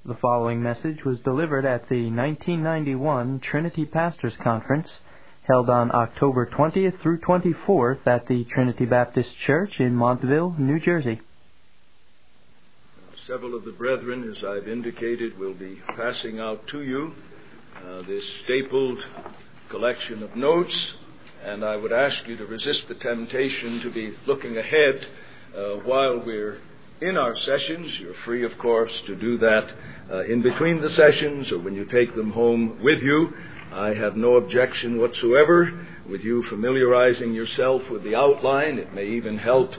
The following message was delivered at the 1991 Trinity Pastors Conference, held on October 20th through 24th at the Trinity Baptist Church in Montville, New Jersey. Several of the brethren, as I've indicated, will be passing out to you this stapled collection of notes, and I would ask you to resist the temptation to be looking ahead while we're in our sessions. You're free, of course, to do that in between the sessions or when you take them home with you. I have no objection whatsoever with you familiarizing yourself with the outline. It may even help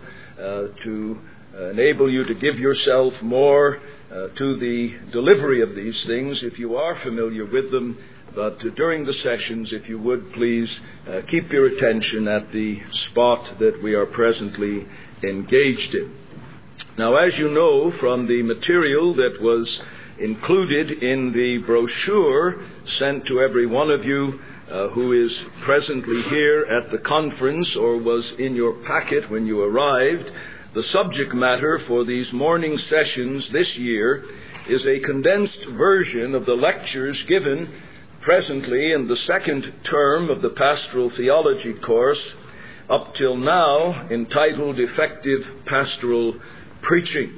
to enable you to give yourself more to the delivery of these things if you are familiar with them. But during the sessions, if you would, please keep your attention at the spot that we are presently engaged in. Now, as you know from the material that was included in the brochure sent to every one of you who is presently here at the conference or was in your packet when you arrived, the subject matter for these morning sessions this year is a condensed version of the lectures given presently in the second term of the Pastoral Theology course up till now, entitled Effective Pastoral Preaching.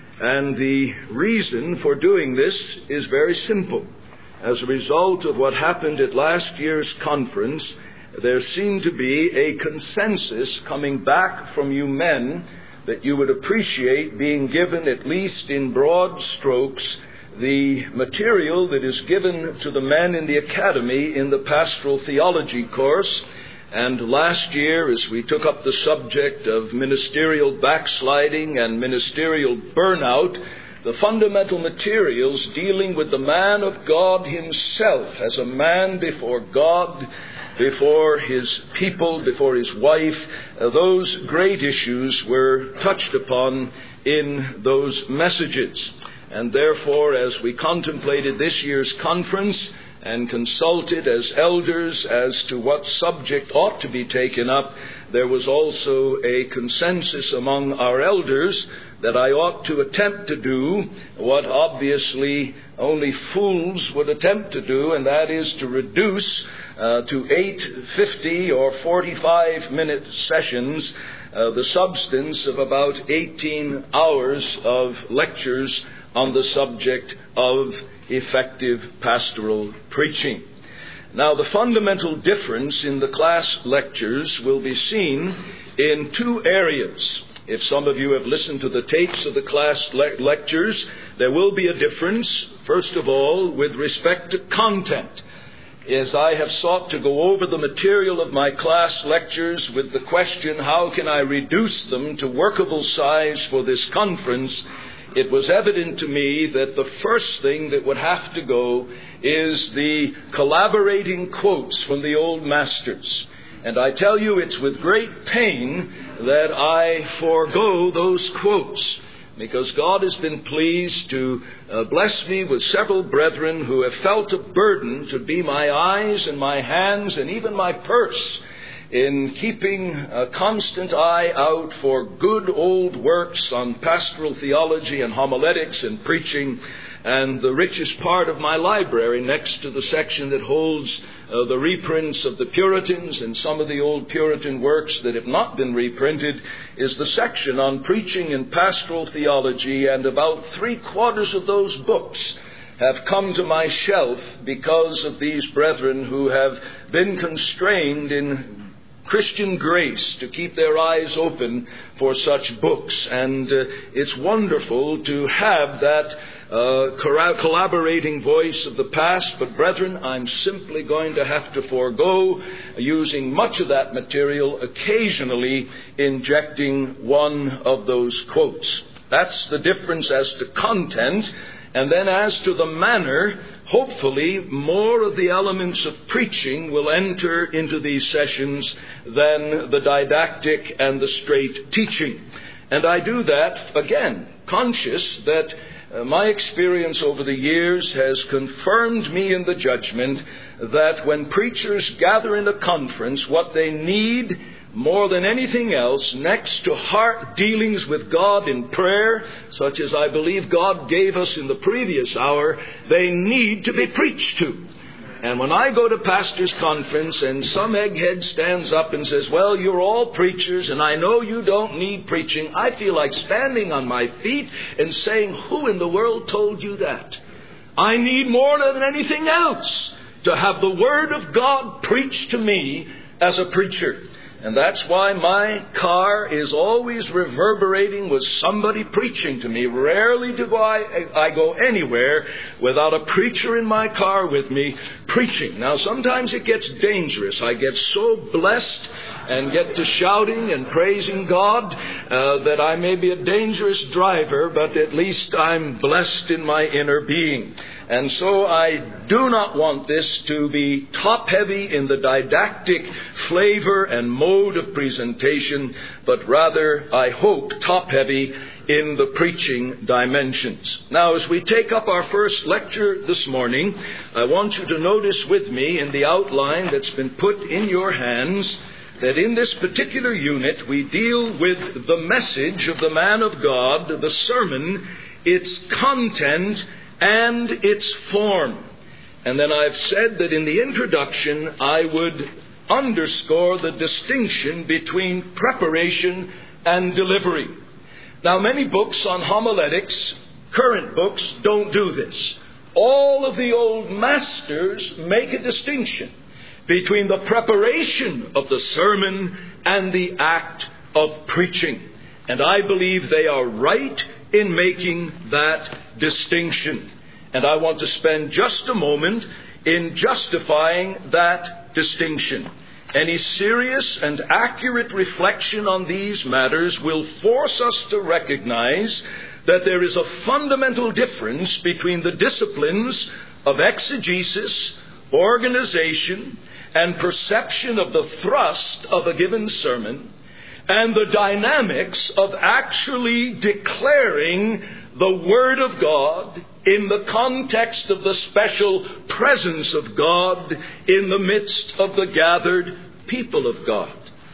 And the reason for doing this is very simple. As a result of what happened at last year's conference, there seemed to be a consensus coming back from you men that you would appreciate being given, at least in broad strokes, the material that is given to the men in the academy in the Pastoral Theology course. And last year, as we took up the subject of ministerial backsliding and ministerial burnout, the fundamental materials dealing with the man of God himself as a man before God, before his people, before his wife, those great issues were touched upon in those messages. And therefore, as we contemplated this year's conference and consulted as elders as to what subject ought to be taken up, there was also a consensus among our elders that I ought to attempt to do what obviously only fools would attempt to do, and that is to reduce to 8 50 or 45-minute sessions the substance of about 18 hours of lectures on the subject of effective pastoral preaching. Now, the fundamental difference in the class lectures will be seen in two areas. If some of you have listened to the tapes of the class lectures, there will be a difference, first of all, with respect to content. As I have sought to go over the material of my class lectures with the question, how can I reduce them to workable size for this conference, it was evident to me that the first thing that would have to go is the collaborating quotes from the old masters. And I tell you, it's with great pain that I forego those quotes, because God has been pleased to bless me with several brethren who have felt a burden to be my eyes and my hands and even my purse in keeping a constant eye out for good old works on pastoral theology and homiletics and preaching. And the richest part of my library, next to the section that holds the reprints of the Puritans and some of the old Puritan works that have not been reprinted, is the section on preaching and pastoral theology. And about 3/4 of those books have come to my shelf because of these brethren who have been constrained in Christian grace to keep their eyes open for such books. And it's wonderful to have that collaborating voice of the past. But brethren, I'm simply going to have to forego using much of that material, occasionally injecting one of those quotes. That's the difference as to content. And then as to the manner, hopefully more of the elements of preaching will enter into these sessions than the didactic and the straight teaching. And I do that, again, conscious that my experience over the years has confirmed me in the judgment that when preachers gather in a conference, what they need more than anything else, next to heart dealings with God in prayer, such as I believe God gave us in the previous hour, they need to be preached to. And when I go to pastor's conference and some egghead stands up and says, well, you're all preachers and I know you don't need preaching, I feel like standing on my feet and saying, who in the world told you that? I need more than anything else to have the Word of God preached to me as a preacher. And that's why my car is always reverberating with somebody preaching to me. Rarely do I go anywhere without a preacher in my car with me preaching. Now, sometimes it gets dangerous. I get so blessed and get to shouting and praising God that I may be a dangerous driver, but at least I'm blessed in my inner being. And so I do not want this to be top-heavy in the didactic flavor and mode of presentation, but rather, I hope, top-heavy in the preaching dimensions. Now, as we take up our first lecture this morning, I want you to notice with me in the outline that's been put in your hands that in this particular unit we deal with the message of the man of God, the sermon, its content, and its form. And then I've said that in the introduction I would underscore the distinction between preparation and delivery. Now, many books on homiletics, current books, don't do this. All of the old masters make a distinction between the preparation of the sermon and the act of preaching. And I believe they are right in making that distinction. And I want to spend just a moment in justifying that distinction. Any serious and accurate reflection on these matters will force us to recognize that there is a fundamental difference between the disciplines of exegesis, organization, and perception of the thrust of a given sermon, and the dynamics of actually declaring the Word of God in the context of the special presence of God in the midst of the gathered people of God.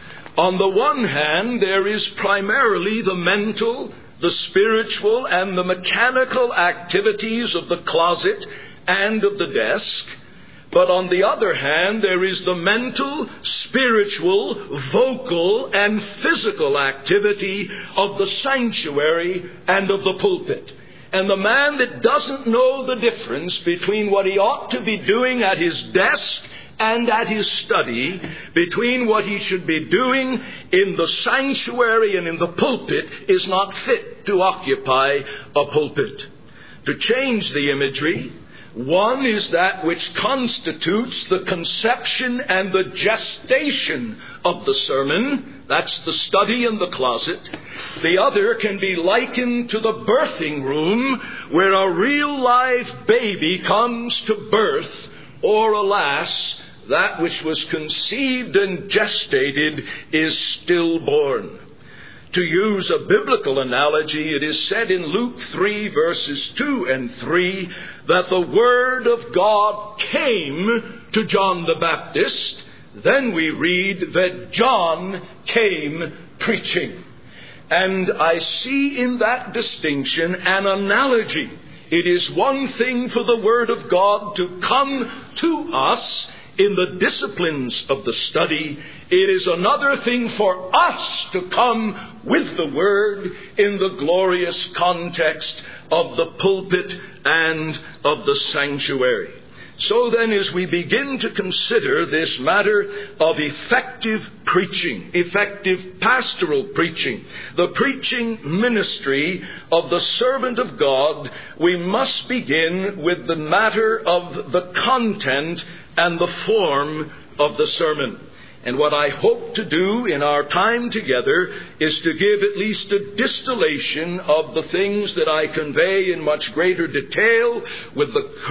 On the one hand, there is primarily the mental, the spiritual, and the mechanical activities of the closet and of the desk. But on the other hand, there is the mental, spiritual, vocal, and physical activity of the sanctuary and of the pulpit. And the man that doesn't know the difference between what he ought to be doing at his desk and at his study, between what he should be doing in the sanctuary and in the pulpit, is not fit to occupy a pulpit. To change the imagery, one is that which constitutes the conception and the gestation of the sermon. That's the study and the closet. The other can be likened to the birthing room where a real live baby comes to birth, or alas, that which was conceived and gestated is stillborn. To use a biblical analogy, it is said in Luke 3 verses 2 and 3 that the Word of God came to John the Baptist. Then we read that John came preaching. And I see in that distinction an analogy. It is one thing for the Word of God to come to us in the disciplines of the study. It is another thing for us to come with the Word in the glorious context of the pulpit and of the sanctuary. So then, as we begin to consider this matter of effective preaching, effective pastoral preaching, the preaching ministry of the servant of God, we must begin with the matter of the content and the form of the sermon. And what I hope to do in our time together is to give at least a distillation of the things that I convey in much greater detail with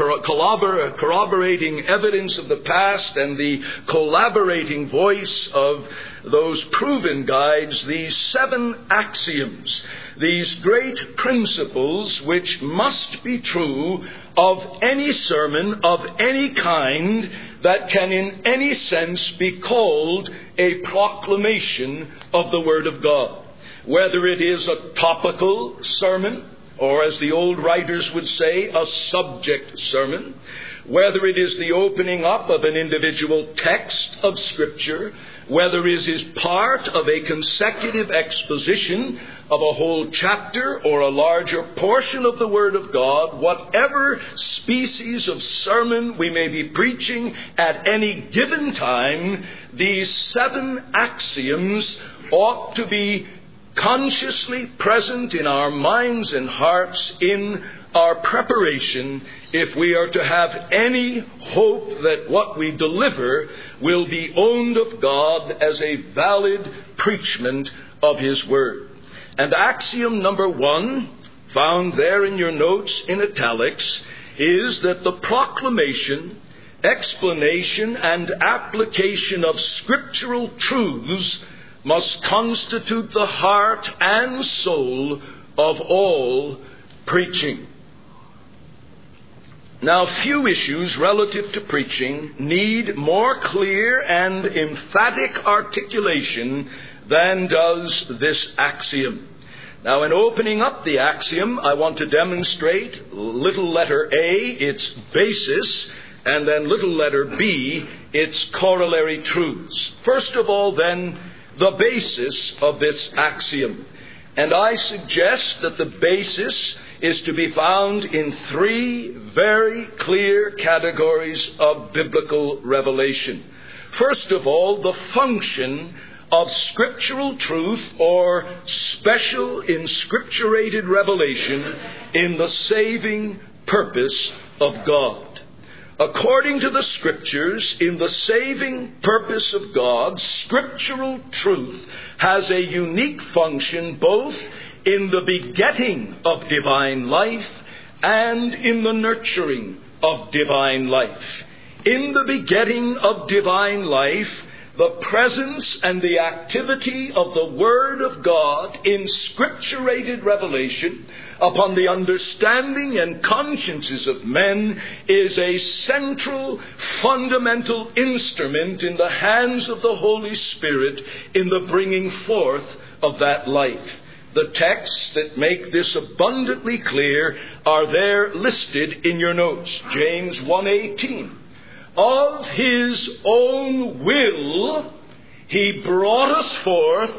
the corroborating evidence of the past and the collaborating voice of those proven guides, these 7 axioms, these great principles which must be true of any sermon of any kind that can in any sense be called a proclamation of the Word of God. Whether it is a topical sermon, or as the old writers would say, a subject sermon, whether it is the opening up of an individual text of Scripture, whether it is part of a consecutive exposition of a whole chapter or a larger portion of the Word of God, whatever species of sermon we may be preaching at any given time, these 7 axioms ought to be consciously present in our minds and hearts in our preparation if we are to have any hope that what we deliver will be owned of God as a valid preachment of His Word. And axiom number 1, found there in your notes in italics, is that the proclamation, explanation, and application of scriptural truths must constitute the heart and soul of all preaching. Now, few issues relative to preaching need more clear and emphatic articulation than does this axiom. Now, in opening up the axiom, I want to demonstrate little letter A, its basis, and then little letter B, its corollary truths. First of all, then, the basis of this axiom. And I suggest that the basis is to be found in 3 very clear categories of biblical revelation. First of all, the function of scriptural truth or special inscripturated revelation in the saving purpose of God. According to the Scriptures, in the saving purpose of God, scriptural truth has a unique function both in the begetting of divine life and in the nurturing of divine life. In the begetting of divine life, the presence and the activity of the Word of God in scripturated revelation upon the understanding and consciences of men is a central, fundamental instrument in the hands of the Holy Spirit in the bringing forth of that life. The texts that make this abundantly clear are there listed in your notes. James 1:18. Of His own will, He brought us forth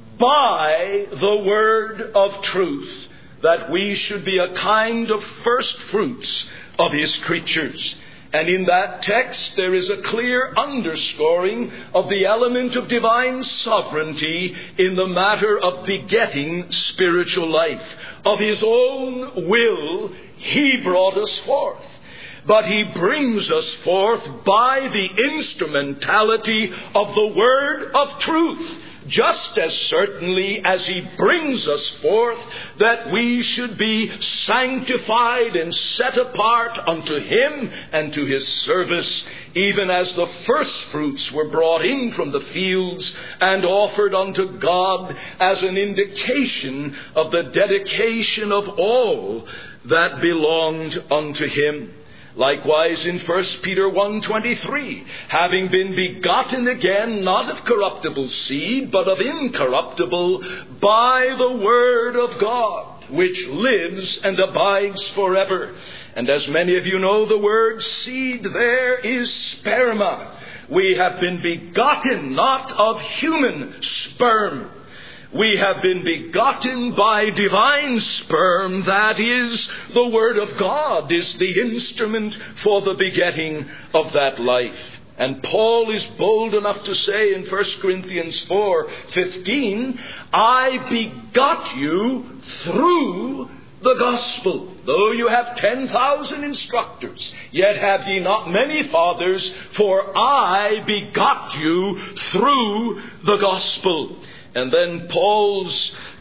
by the word of truth, that we should be a kind of first fruits of His creatures. And in that text there is a clear underscoring of the element of divine sovereignty in the matter of begetting spiritual life. Of His own will, He brought us forth. But He brings us forth by the instrumentality of the word of truth, just as certainly as He brings us forth that we should be sanctified and set apart unto Him and to His service, even as the first fruits were brought in from the fields and offered unto God as an indication of the dedication of all that belonged unto Him. Likewise in 1 Peter 1:23, having been begotten again, not of corruptible seed, but of incorruptible, by the word of God, which lives and abides forever. And as many of you know, the word seed there is sperma. We have been begotten not of human sperm. We have been begotten by divine sperm, that is, the Word of God is the instrument for the begetting of that life. And Paul is bold enough to say in 1 Corinthians 4:15, I begot you through the gospel. Though you have 10,000 instructors, yet have ye not many fathers, for I begot you through the gospel. And then Paul's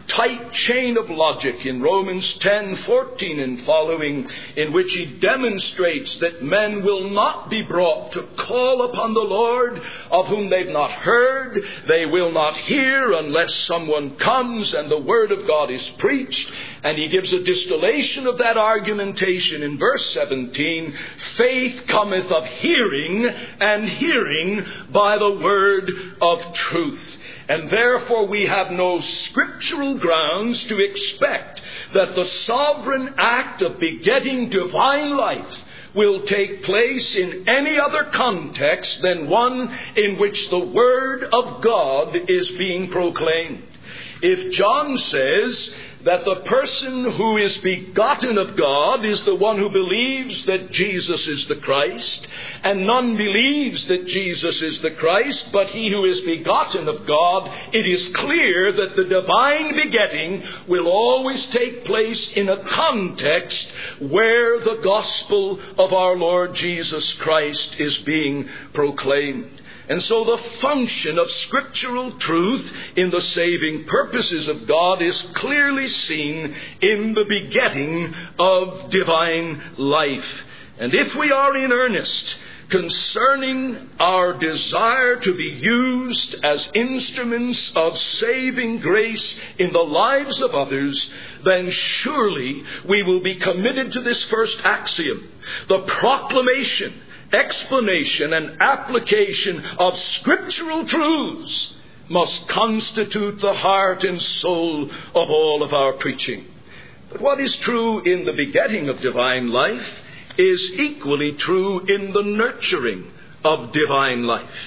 tight chain of logic in Romans 10:14 and following, in which he demonstrates that men will not be brought to call upon the Lord of whom they've not heard. They will not hear unless someone comes and the word of God is preached. And he gives a distillation of that argumentation in verse 17. Faith cometh of hearing, and hearing by the word of truth. And therefore we have no scriptural grounds to expect that the sovereign act of begetting divine life will take place in any other context than one in which the Word of God is being proclaimed. If John says that the person who is begotten of God is the one who believes that Jesus is the Christ, and none believes that Jesus is the Christ, but he who is begotten of God, it is clear that the divine begetting will always take place in a context where the gospel of our Lord Jesus Christ is being proclaimed. And so the function of scriptural truth in the saving purposes of God is clearly seen in the begetting of divine life. And if we are in earnest concerning our desire to be used as instruments of saving grace in the lives of others, then surely we will be committed to this first axiom: the proclamation, explanation, and application of scriptural truths must constitute the heart and soul of all of our preaching. But what is true in the begetting of divine life is equally true in the nurturing of divine life.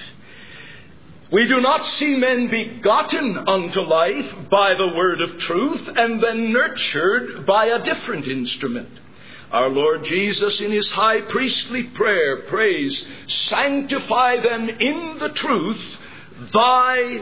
We do not see men begotten unto life by the word of truth and then nurtured by a different instrument. Our Lord Jesus in his high priestly prayer prays, "Sanctify them in the truth, thy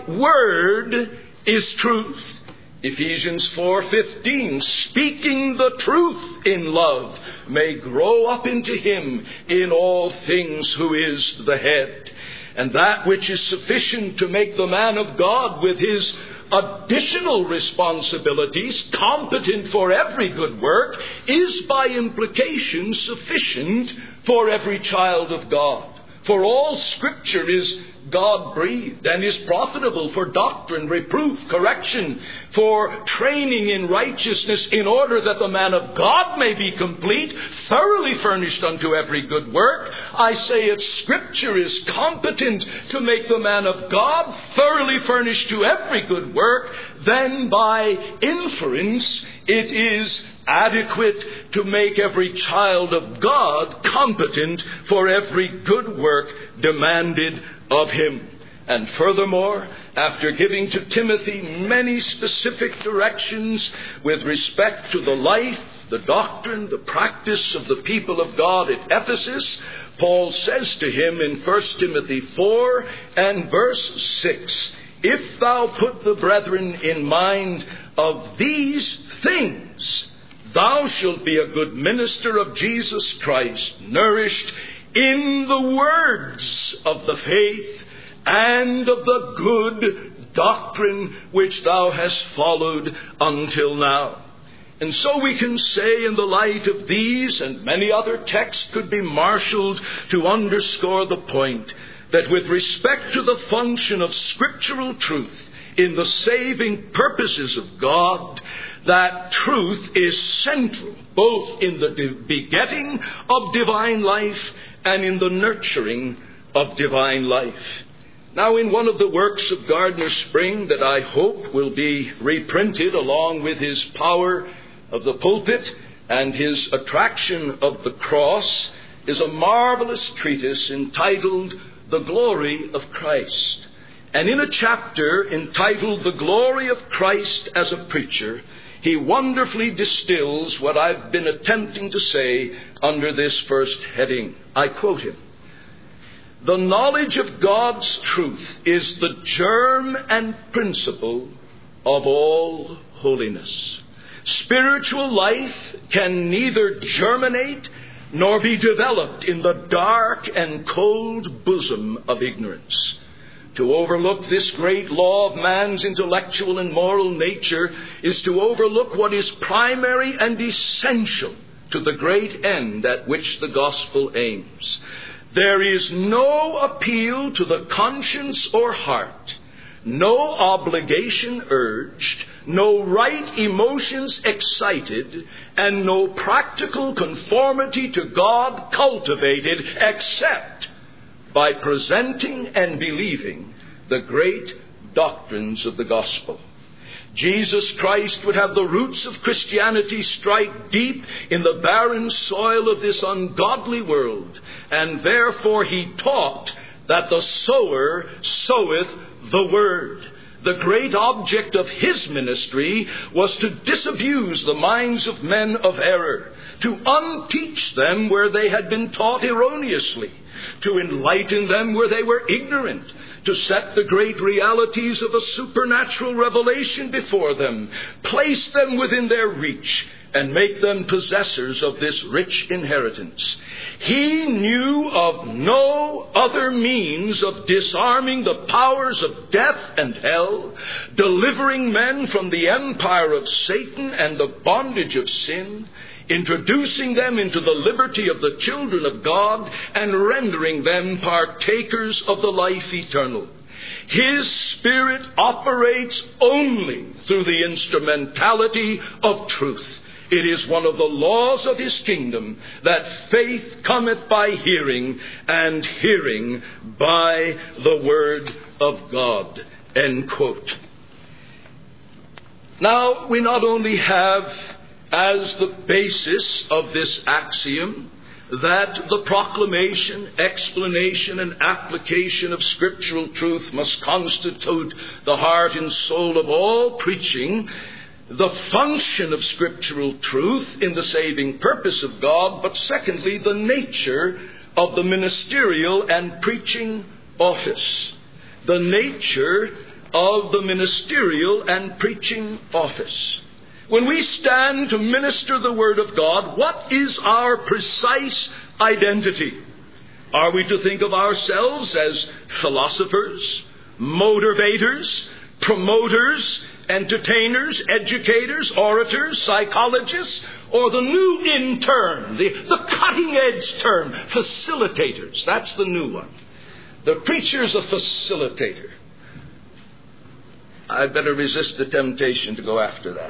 word is truth." Ephesians 4:15, "Speaking the truth in love, may grow up into him in all things who is the head." And that which is sufficient to make the man of God with his additional responsibilities competent for every good work is by implication sufficient for every child of God. For all Scripture is God-breathed and is profitable for doctrine, reproof, correction, for training in righteousness, in order that the man of God may be complete, thoroughly furnished unto every good work. I say, if Scripture is competent to make the man of God thoroughly furnished to every good work, then by inference it is adequate to make every child of God competent for every good work demanded of him. And furthermore, after giving to Timothy many specific directions with respect to the life, the doctrine, the practice of the people of God at Ephesus, Paul says to him in 1 Timothy 4 and verse 6, "If thou put the brethren in mind of these things, thou shalt be a good minister of Jesus Christ, nourished in the words of the faith and of the good doctrine which thou hast followed until now." And so we can say, in the light of these and many other texts could be marshaled to underscore the point, that with respect to the function of scriptural truth in the saving purposes of God, that truth is central both in the begetting of divine life and in the nurturing of divine life. Now, in one of the works of Gardner Spring that I hope will be reprinted along with his Power of the Pulpit and his Attraction of the Cross, is a marvelous treatise entitled The Glory of Christ. And in a chapter entitled The Glory of Christ as a Preacher, he wonderfully distills what I've been attempting to say under this first heading. I quote him: "The knowledge of God's truth is the germ and principle of all holiness. Spiritual life can neither germinate nor be developed in the dark and cold bosom of ignorance. To overlook this great law of man's intellectual and moral nature is to overlook what is primary and essential to the great end at which the gospel aims. There is no appeal to the conscience or heart, no obligation urged, no right emotions excited, and no practical conformity to God cultivated except by presenting and believing the great doctrines of the gospel. Jesus Christ would have the roots of Christianity strike deep in the barren soil of this ungodly world, and therefore he taught that the sower soweth the word. The great object of his ministry was to disabuse the minds of men of error, to unteach them where they had been taught erroneously, to enlighten them where they were ignorant, to set the great realities of a supernatural revelation before them, place them within their reach, and make them possessors of this rich inheritance. He knew of no other means of disarming the powers of death and hell, delivering men from the empire of Satan and the bondage of sin, introducing them into the liberty of the children of God, and rendering them partakers of the life eternal. His Spirit operates only through the instrumentality of truth. It is one of the laws of his kingdom that faith cometh by hearing, and hearing by the word of God. End quote. Now, we not only have as the basis of this axiom that the proclamation, explanation, and application of scriptural truth must constitute the heart and soul of all preaching, the function of scriptural truth in the saving purpose of God, but secondly, the nature of the ministerial and preaching office. The nature of the ministerial and preaching office. When we stand to minister the Word of God, what is our precise identity? Are we to think of ourselves as philosophers, motivators, promoters, entertainers, educators, orators, psychologists, or the new term, the cutting-edge term, facilitators? That's the new one. The preacher's a facilitator. I'd better resist the temptation to go after that.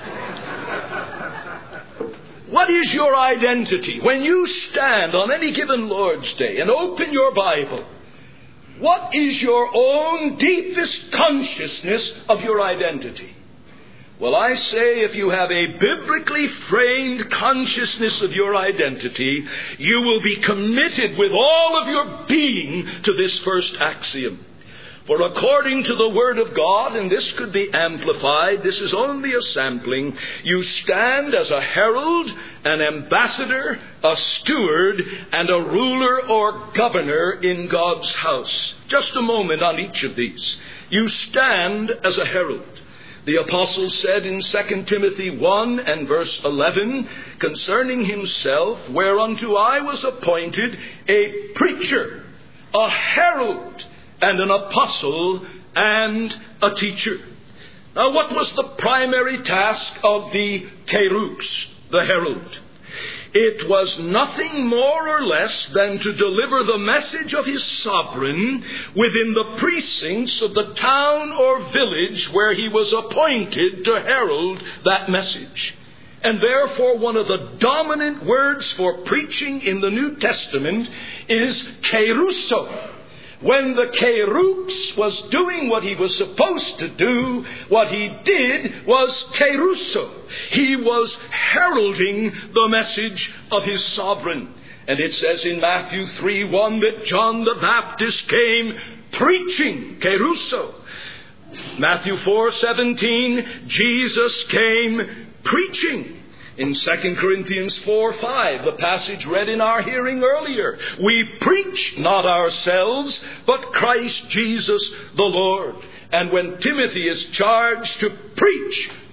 What is your identity? When you stand on any given Lord's Day and open your Bible, what is your own deepest consciousness of your identity? Well, I say if you have a biblically framed consciousness of your identity, you will be committed with all of your being to this first axiom. For according to the Word of God, and this could be amplified, this is only a sampling, you stand as a herald, an ambassador, a steward, and a ruler or governor in God's house. Just a moment on each of these. You stand as a herald. The apostle said in 2 Timothy 1 and verse 11, concerning himself, whereunto I was appointed a preacher, a herald, and an apostle, and a teacher. Now, what was the primary task of the kerux, the herald? It was nothing more or less than to deliver the message of his sovereign within the precincts of the town or village where he was appointed to herald that message. And therefore, one of the dominant words for preaching in the New Testament is kerusso. When the kerux was doing what he was supposed to do, what he did was kerusso. He was heralding the message of his sovereign. And it says in Matthew 3:1 that John the Baptist came preaching, kerusso. Matthew 4:17, Jesus came preaching. In 2 Corinthians 4:5, the passage read in our hearing earlier, we preach not ourselves, but Christ Jesus the Lord. And when Timothy is charged to preach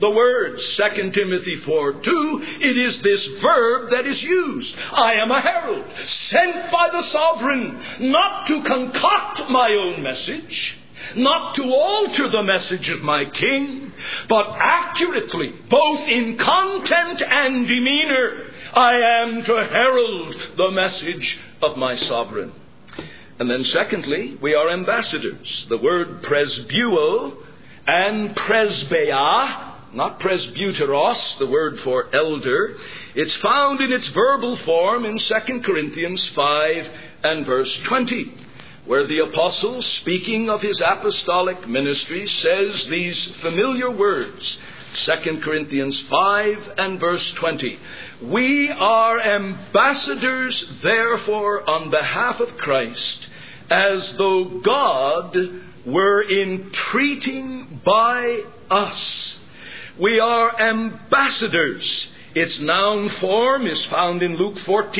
the word. 2 Timothy 4:2, it is this verb that is used. I am a herald, sent by the sovereign, not to concoct my own message, not to alter the message of my king, but accurately, both in content and demeanor, I am to herald the message of my sovereign. And then secondly, we are ambassadors. The word presbuo and presbeia, not presbyteros, the word for elder, it's found in its verbal form in 2 Corinthians 5 and verse 20. Where the apostle, speaking of his apostolic ministry, says these familiar words, 2 Corinthians 5 and verse 20. We are ambassadors, therefore, on behalf of Christ, as though God were entreating by us. We are ambassadors. Its noun form is found in Luke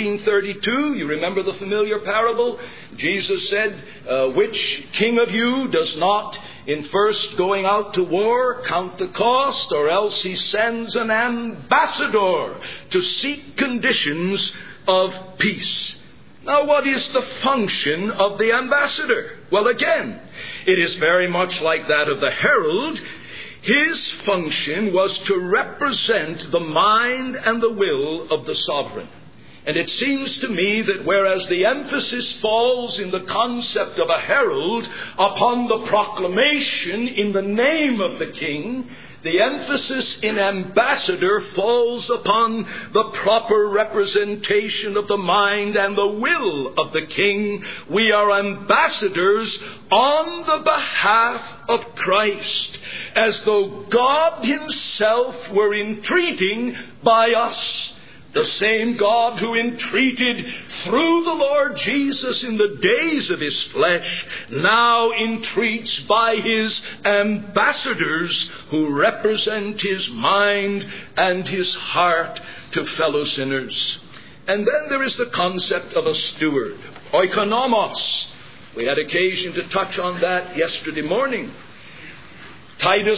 14:32. You remember the familiar parable? Jesus said, which king of you does not, in first going out to war, count the cost, or else he sends an ambassador to seek conditions of peace. Now, what is the function of the ambassador? Well, again, it is very much like that of the herald. His function was to represent the mind and the will of the sovereign. And it seems to me that whereas the emphasis falls in the concept of a herald upon the proclamation in the name of the king, the emphasis in ambassador falls upon the proper representation of the mind and the will of the king. We are ambassadors on the behalf of Christ, as though God himself were entreating by us. The same God who entreated through the Lord Jesus in the days of his flesh now entreats by his ambassadors who represent his mind and his heart to fellow sinners. And then there is the concept of a steward, oikonomos. We had occasion to touch on that yesterday morning. Titus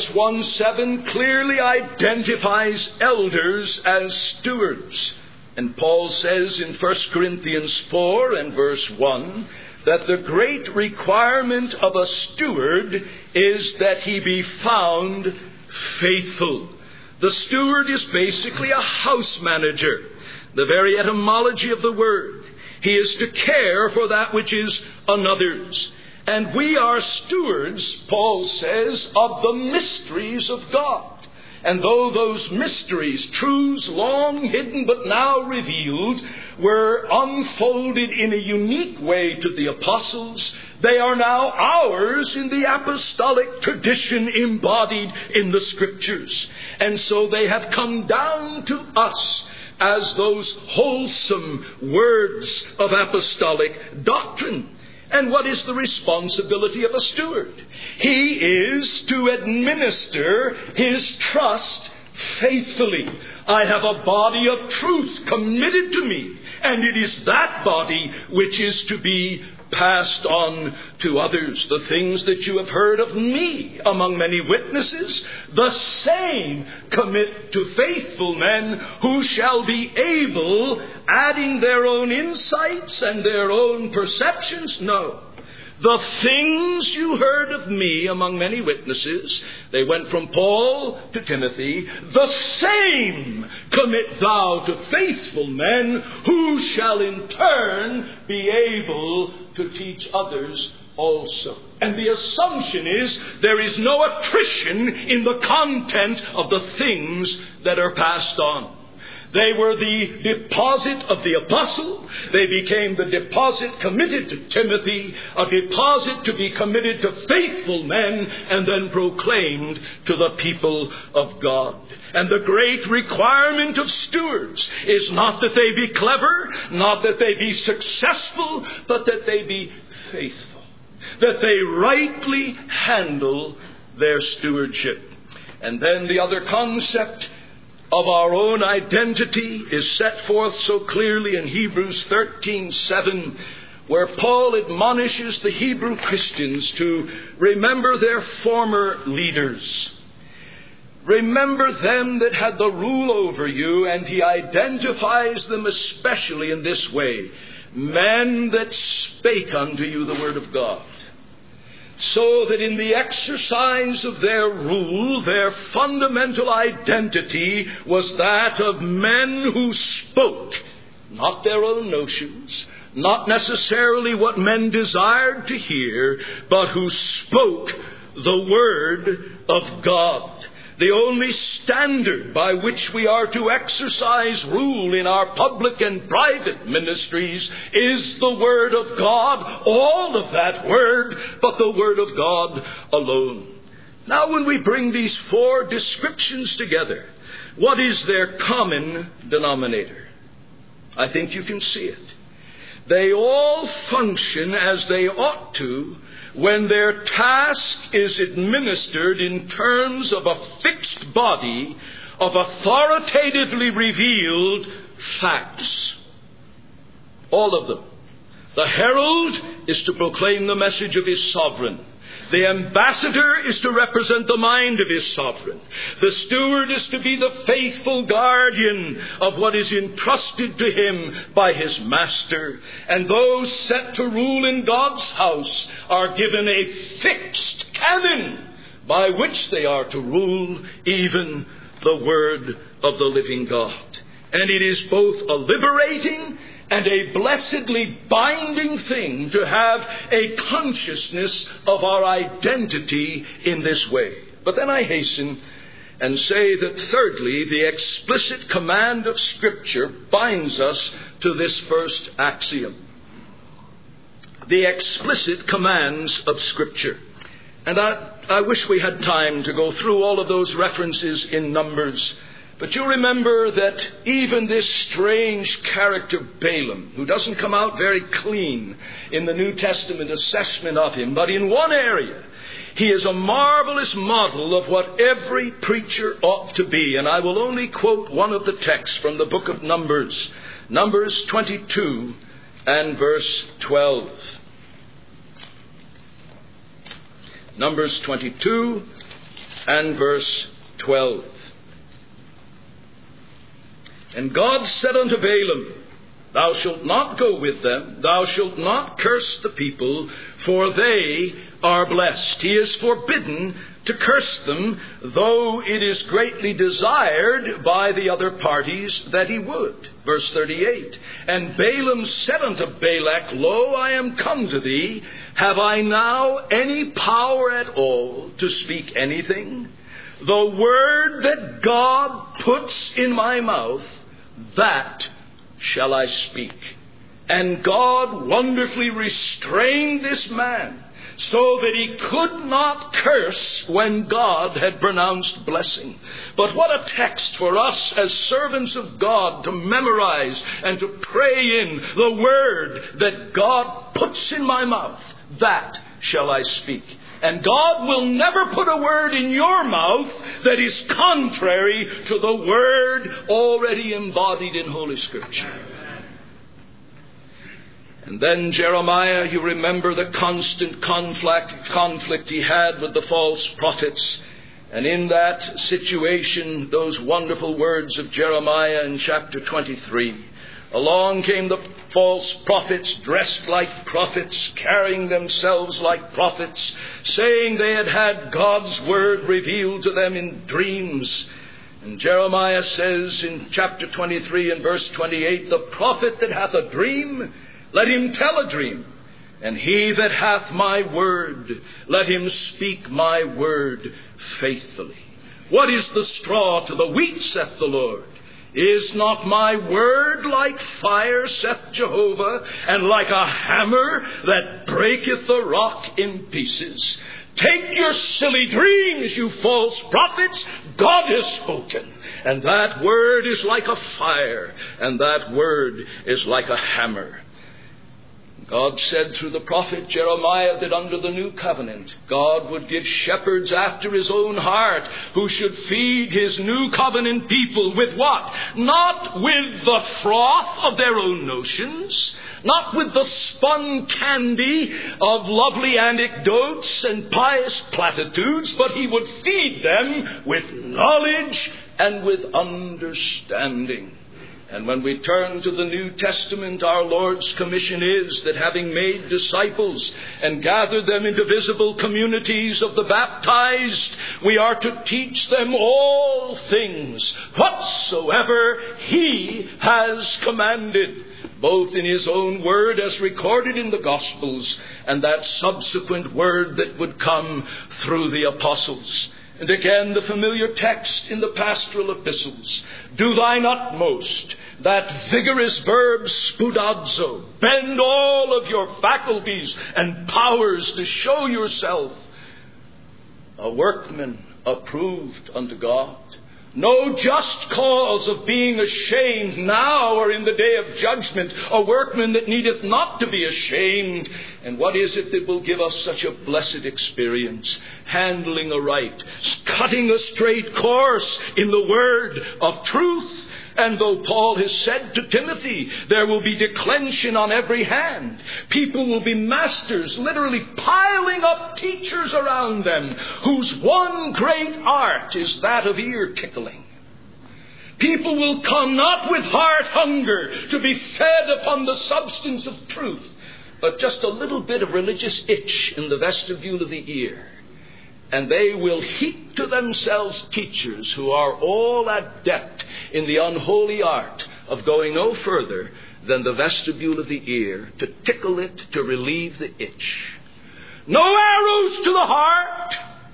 1:7 clearly identifies elders as stewards. And Paul says in 1 Corinthians 4 and verse 1 that the great requirement of a steward is that he be found faithful. The steward is basically a house manager, the very etymology of the word. He is to care for that which is another's. And we are stewards, Paul says, of the mysteries of God. And though those mysteries, truths long hidden but now revealed, were unfolded in a unique way to the apostles, they are now ours in the apostolic tradition embodied in the Scriptures. And so they have come down to us as those wholesome words of apostolic doctrine. And what is the responsibility of a steward? He is to administer his trust faithfully. I have a body of truth committed to me, and it is that body which is to be passed on to others. The things that you have heard of me among many witnesses, the same commit to faithful men who shall be able, adding their own insights and their own perceptions. No. The things you heard of me among many witnesses, they went from Paul to Timothy, the same commit thou to faithful men who shall in turn be able to teach others also. And the assumption is there is no attrition in the content of the things that are passed on. They were the deposit of the apostle. They became the deposit committed to Timothy, a deposit to be committed to faithful men and then proclaimed to the people of God. And the great requirement of stewards is not that they be clever, not that they be successful, but that they be faithful, that they rightly handle their stewardship. And then the other concept of our own identity is set forth so clearly in Hebrews 13:7, where Paul admonishes the Hebrew Christians to remember their former leaders. Remember them that had the rule over you, and he identifies them especially in this way. Men that spake unto you the word of God. So that in the exercise of their rule, their fundamental identity was that of men who spoke, not their own notions, not necessarily what men desired to hear, but who spoke the word of God. The only standard by which we are to exercise rule in our public and private ministries is the Word of God, all of that Word, but the Word of God alone. Now, when we bring these four descriptions together, what is their common denominator? I think you can see it. They all function as they ought to when their task is administered in terms of a fixed body of authoritatively revealed facts. All of them. The herald is to proclaim the message of his sovereign. The ambassador is to represent the mind of his sovereign. The steward is to be the faithful guardian of what is entrusted to him by his master. And those set to rule in God's house are given a fixed canon by which they are to rule, even the word of the living God. And it is both a liberating and a blessedly binding thing to have a consciousness of our identity in this way. But then I hasten and say that thirdly, the explicit command of Scripture binds us to this first axiom. The explicit commands of Scripture. And I wish we had time to go through all of those references in Numbers. But you remember that even this strange character Balaam, who doesn't come out very clean in the New Testament assessment of him, but in one area, he is a marvelous model of what every preacher ought to be. And I will only quote one of the texts from the book of Numbers, Numbers 22 and verse 12. Numbers 22 and verse 12. And God said unto Balaam, Thou shalt not go with them, thou shalt not curse the people, for they are blessed. He is forbidden to curse them, though it is greatly desired by the other parties that he would. Verse 38, And Balaam said unto Balak, Lo, I am come to thee. Have I now any power at all to speak anything? The word that God puts in my mouth, that shall I speak. And God wonderfully restrained this man so that he could not curse when God had pronounced blessing. But what a text for us as servants of God to memorize and to pray in. The word that God puts in my mouth, that shall I speak. And God will never put a word in your mouth that is contrary to the word already embodied in Holy Scripture. And then Jeremiah, you remember the constant conflict he had with the false prophets. And in that situation, those wonderful words of Jeremiah in chapter 23. Along came the false prophets, dressed like prophets, carrying themselves like prophets, saying they had had God's word revealed to them in dreams. And Jeremiah says in chapter 23 and verse 28, The prophet that hath a dream, let him tell a dream. And he that hath my word, let him speak my word faithfully. What is the straw to the wheat, saith the Lord? Is not my word like fire, saith Jehovah, and like a hammer that breaketh the rock in pieces? Take your silly dreams, you false prophets. God has spoken. And that word is like a fire, and that word is like a hammer. God said through the prophet Jeremiah that under the new covenant, God would give shepherds after his own heart who should feed his new covenant people with what? Not with the froth of their own notions, not with the spun candy of lovely anecdotes and pious platitudes, but he would feed them with knowledge and with understanding. And when we turn to the New Testament, our Lord's commission is that having made disciples and gathered them into visible communities of the baptized, we are to teach them all things whatsoever he has commanded, both in his own word as recorded in the Gospels and that subsequent word that would come through the apostles. And again, the familiar text in the pastoral epistles, do thine utmost, that vigorous verb spoudazo, bend all of your faculties and powers to show yourself a workman approved unto God. No just cause of being ashamed now or in the day of judgment, a workman that needeth not to be ashamed. And what is it that will give us such a blessed experience? Handling aright, cutting a straight course in the word of truth. And though Paul has said to Timothy, there will be declension on every hand. People will be masters, literally piling up teachers around them, whose one great art is that of ear tickling. People will come not with heart hunger to be fed upon the substance of truth, but just a little bit of religious itch in the vestibule of the ear. And they will heap to themselves teachers who are all adept in the unholy art of going no further than the vestibule of the ear to tickle it, to relieve the itch. No arrows to the heart,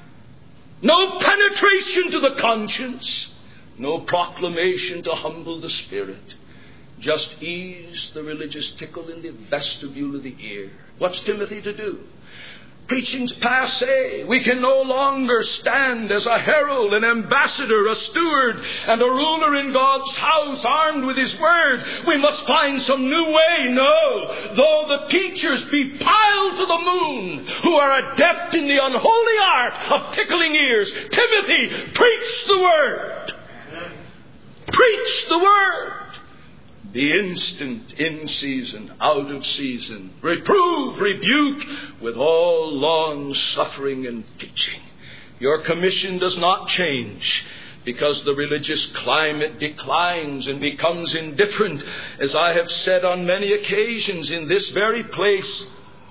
no penetration to the conscience, no proclamation to humble the spirit. Just ease the religious tickle in the vestibule of the ear. What's Timothy to do? Preaching's passé. We can no longer stand as a herald, an ambassador, a steward, and a ruler in God's house armed with his word. We must find some new way. No, though the teachers be piled to the moon, who are adept in the unholy art of tickling ears, Timothy, preach the word. Preach the word. Be instant, in season, out of season. Reprove, rebuke, with all long suffering and teaching. Your commission does not change because the religious climate declines and becomes indifferent. As I have said on many occasions in this very place,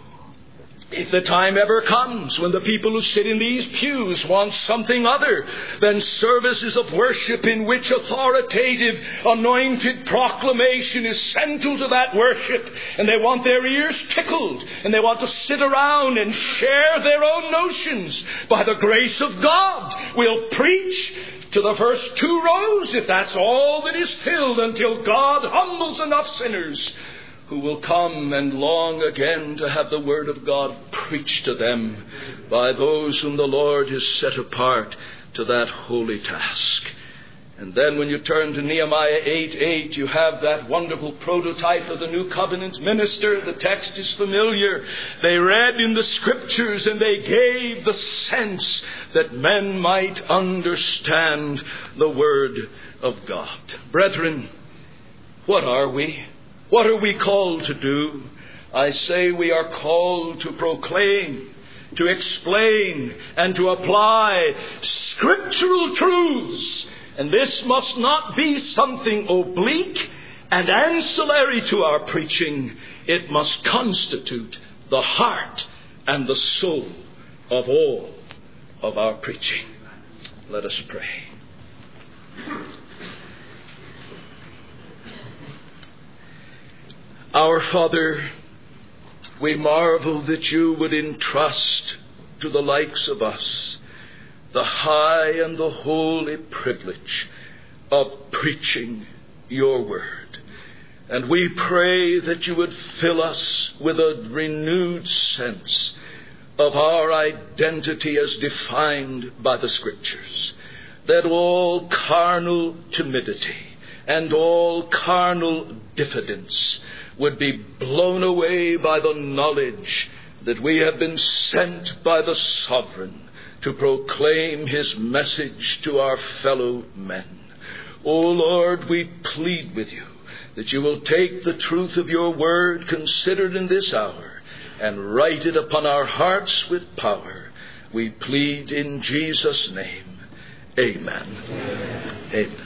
if the time ever comes when the people who sit in these pews want something other than services of worship in which authoritative, anointed proclamation is central to that worship, and they want their ears tickled, and they want to sit around and share their own notions, by the grace of God, we'll preach to the first 2 rows, if that's all that is filled, until God humbles enough sinners who will come and long again to have the Word of God preached to them by those whom the Lord has set apart to that holy task. And then when you turn to Nehemiah 8:8, you have that wonderful prototype of the New Covenant minister. The text is familiar. They read in the Scriptures and they gave the sense that men might understand the Word of God. Brethren, what are we? What are we called to do? I say we are called to proclaim, to explain, and to apply scriptural truths. And this must not be something oblique and ancillary to our preaching. It must constitute the heart and the soul of all of our preaching. Let us pray. Our Father, we marvel that you would entrust to the likes of us the high and the holy privilege of preaching your word. And we pray that you would fill us with a renewed sense of our identity as defined by the Scriptures, that all carnal timidity and all carnal diffidence would be blown away by the knowledge that we have been sent by the Sovereign to proclaim his message to our fellow men. O Lord, we plead with you that you will take the truth of your word considered in this hour and write it upon our hearts with power. We plead in Jesus' name. Amen. Amen.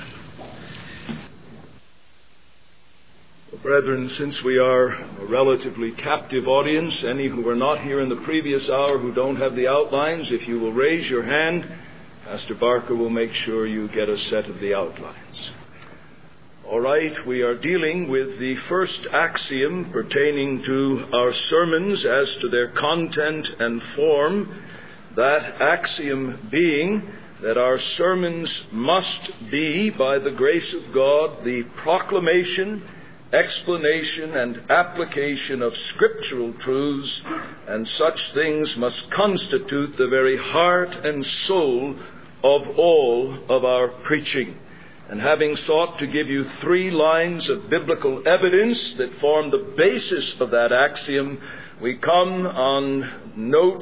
Well, brethren, since we are a relatively captive audience, any who were not here in the previous hour who don't have the outlines, if you will raise your hand, Pastor Barker will make sure you get a set of the outlines. All right, we are dealing with the first axiom pertaining to our sermons as to their content and form, that axiom being that our sermons must be, by the grace of God, the proclamation, explanation, and application of scriptural truths, and such things must constitute the very heart and soul of all of our preaching. And having sought to give you 3 lines of biblical evidence that form the basis of that axiom, we come on note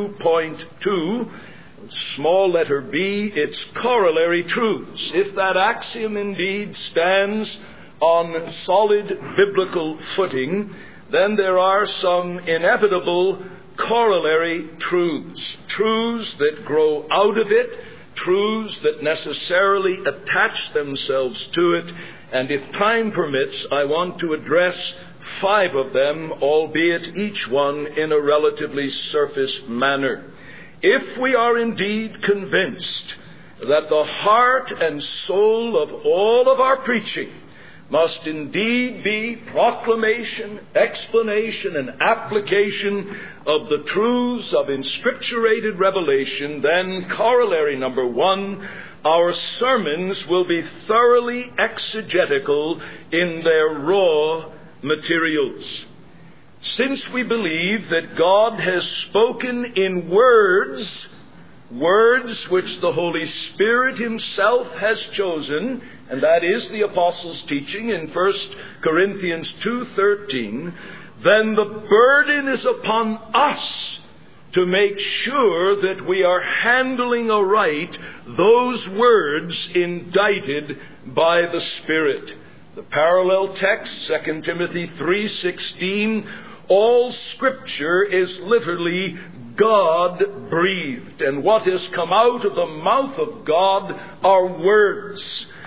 2.2, small letter B, its corollary truths. If that axiom indeed stands on solid biblical footing, then there are some inevitable corollary truths, truths that grow out of it, truths that necessarily attach themselves to it, and if time permits, I want to address 5 of them, albeit each one in a relatively surface manner. If we are indeed convinced that the heart and soul of all of our preaching must indeed be proclamation, explanation, and application of the truths of inscripturated revelation, then corollary number 1, our sermons will be thoroughly exegetical in their raw materials. Since we believe that God has spoken in words which the Holy Spirit himself has chosen, and that is the Apostles' teaching in 1 Corinthians 2:13, then the burden is upon us to make sure that we are handling aright those words indited by the Spirit. The parallel text, 2 Timothy 3:16, all Scripture is literally God-breathed, and what has come out of the mouth of God are words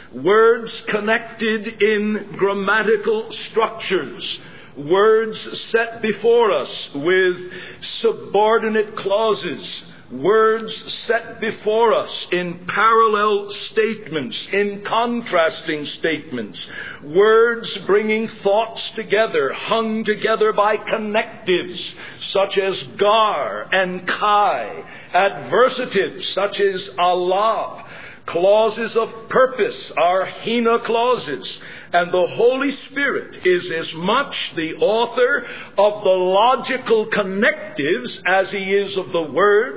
connected in grammatical structures, words set before us with subordinate clauses, words set before us in parallel statements, in contrasting statements, words bringing thoughts together, hung together by connectives such as gar and kai, adversatives such as Allah, clauses of purpose are hina clauses, and the Holy Spirit is as much the author of the logical connectives as he is of the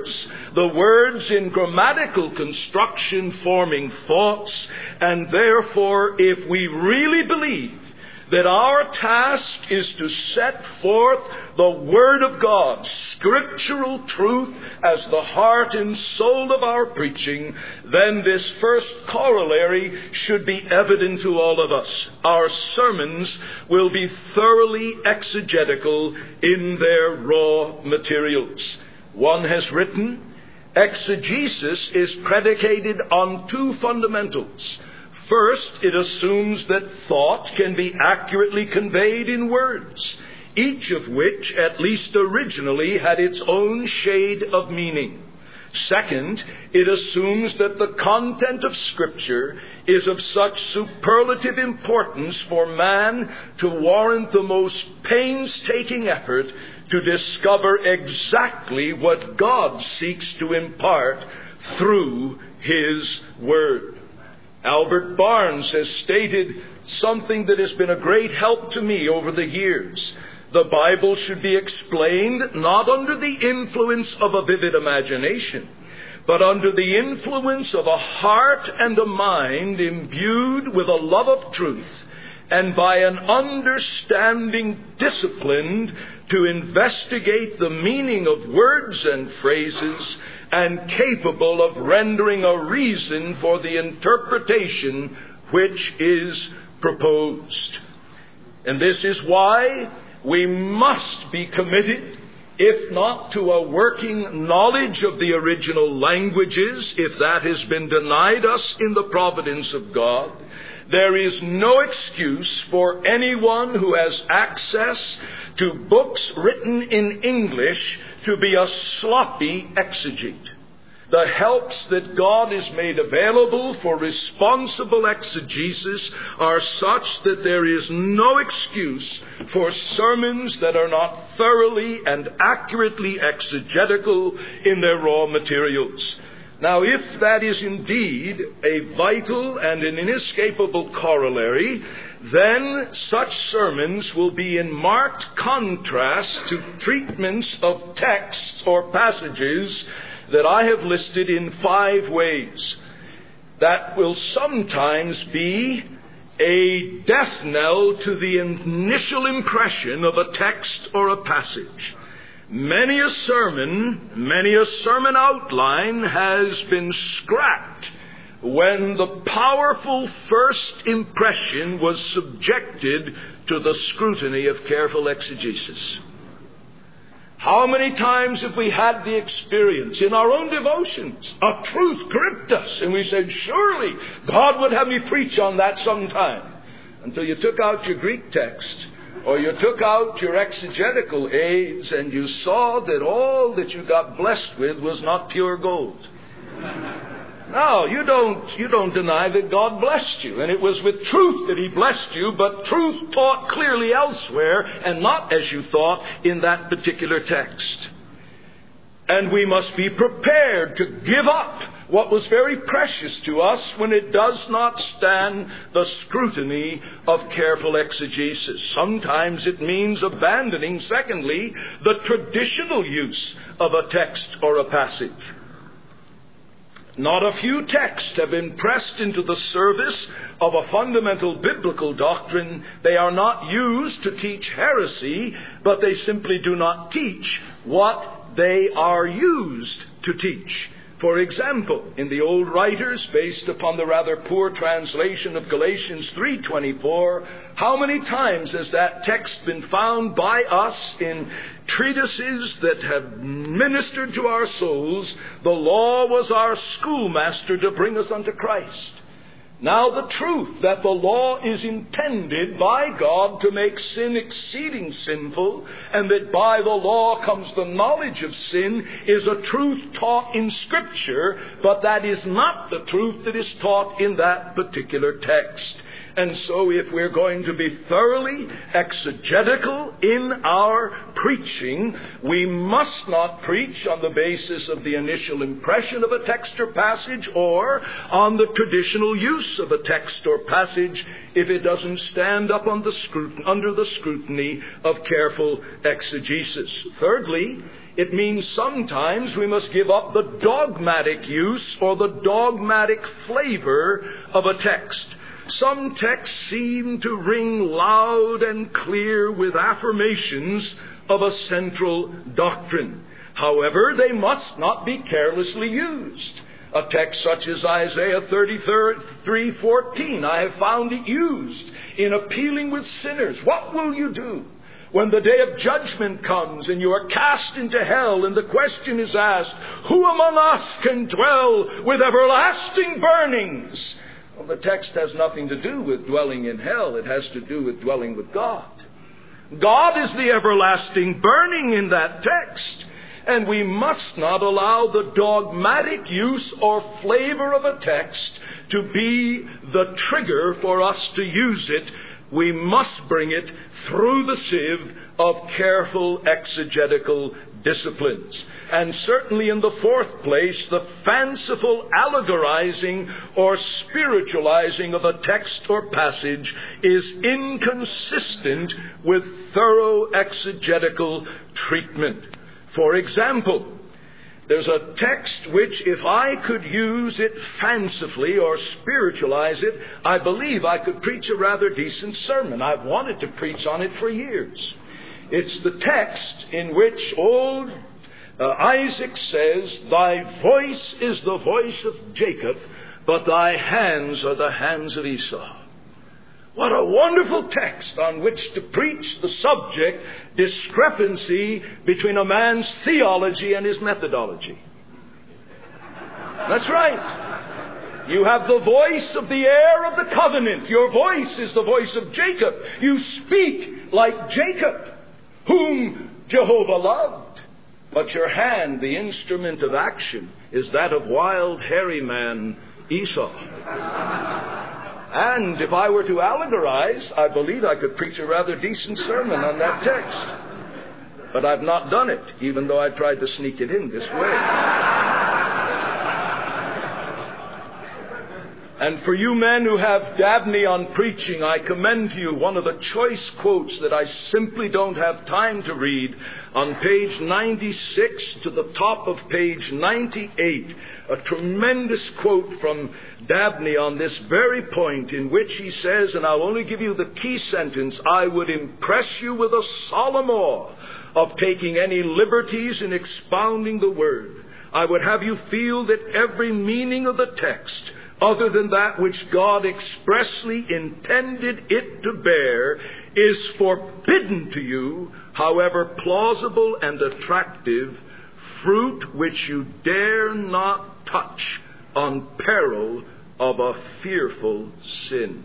words in grammatical construction forming thoughts, and therefore if we really believe that our task is to set forth the Word of God, scriptural truth, as the heart and soul of our preaching, then this first corollary should be evident to all of us. Our sermons will be thoroughly exegetical in their raw materials. One has written, exegesis is predicated on 2 fundamentals. First, it assumes that thought can be accurately conveyed in words, each of which, at least originally, had its own shade of meaning. Second, it assumes that the content of Scripture is of such superlative importance for man to warrant the most painstaking effort to discover exactly what God seeks to impart through His Word. Albert Barnes has stated something that has been a great help to me over the years. The Bible should be explained not under the influence of a vivid imagination, but under the influence of a heart and a mind imbued with a love of truth and by an understanding disciplined to investigate the meaning of words and phrases, and capable of rendering a reason for the interpretation which is proposed. And this is why we must be committed, if not to a working knowledge of the original languages, if that has been denied us in the providence of God, there is no excuse for anyone who has access to books written in English to be a sloppy exegete. The helps that God has made available for responsible exegesis are such that there is no excuse for sermons that are not thoroughly and accurately exegetical in their raw materials. Now, if that is indeed a vital and an inescapable corollary, then such sermons will be in marked contrast to treatments of texts or passages that I have listed in 5 ways. That will sometimes be a death knell to the initial impression of a text or a passage. Many a sermon outline has been scrapped when the powerful first impression was subjected to the scrutiny of careful exegesis. How many times have we had the experience in our own devotions? A truth gripped us, and we said, surely God would have me preach on that sometime. Until you took out your Greek text, or you took out your exegetical aids, and you saw that all that you got blessed with was not pure gold. No, you don't deny that God blessed you. And it was with truth that He blessed you, but truth taught clearly elsewhere, and not as you thought in that particular text. And we must be prepared to give up what was very precious to us when it does not stand the scrutiny of careful exegesis. Sometimes it means abandoning, secondly, the traditional use of a text or a passage. Not a few texts have been pressed into the service of a fundamental biblical doctrine. They are not used to teach heresy, but they simply do not teach what they are used to teach. For example, in the old writers, based upon the rather poor translation of Galatians 3:24, how many times has that text been found by us in treatises that have ministered to our souls? The law was our schoolmaster to bring us unto Christ. Now the truth that the law is intended by God to make sin exceeding sinful, and that by the law comes the knowledge of sin, is a truth taught in Scripture, but that is not the truth that is taught in that particular text. And so if we're going to be thoroughly exegetical in our preaching, we must not preach on the basis of the initial impression of a text or passage, or on the traditional use of a text or passage, if it doesn't stand up on under the scrutiny of careful exegesis. Thirdly, it means sometimes we must give up the dogmatic use or the dogmatic flavor of a text. Some texts seem to ring loud and clear with affirmations of a central doctrine. However, they must not be carelessly used. A text such as Isaiah 33:14, I have found it used in appealing with sinners. What will you do when the day of judgment comes and you are cast into hell and the question is asked, who among us can dwell with everlasting burnings? Well, the text has nothing to do with dwelling in hell. It has to do with dwelling with God. God is the everlasting burning in that text. And we must not allow the dogmatic use or flavor of a text to be the trigger for us to use it. We must bring it through the sieve of careful exegetical disciplines. And certainly in the fourth place, the fanciful allegorizing or spiritualizing of a text or passage is inconsistent with thorough exegetical treatment. For example, There's a text which, if I could use it fancifully or spiritualize it, I believe I could preach a rather decent sermon. I've wanted to preach on it for years. It's the text in which old Isaac says, "Thy voice is the voice of Jacob, but thy hands are the hands of Esau." What a wonderful text on which to preach the subject, discrepancy between a man's theology and his methodology. That's right. You have the voice of the heir of the covenant. Your voice is the voice of Jacob. You speak like Jacob, whom Jehovah loved. But your hand, the instrument of action, is that of wild, hairy man Esau. And if I were to allegorize, I believe I could preach a rather decent sermon on that text. But I've not done it, even though I tried to sneak it in this way. And for you men who have Dabney on preaching, I commend to you one of the choice quotes that I simply don't have time to read on page 96 to the top of page 98. A tremendous quote from Dabney on this very point, in which he says, and I'll only give you the key sentence, "I would impress you with a solemn awe of taking any liberties in expounding the Word. I would have you feel that every meaning of the text, other than that which God expressly intended it to bear, is forbidden to you, however plausible and attractive, fruit which you dare not touch on peril of a fearful sin."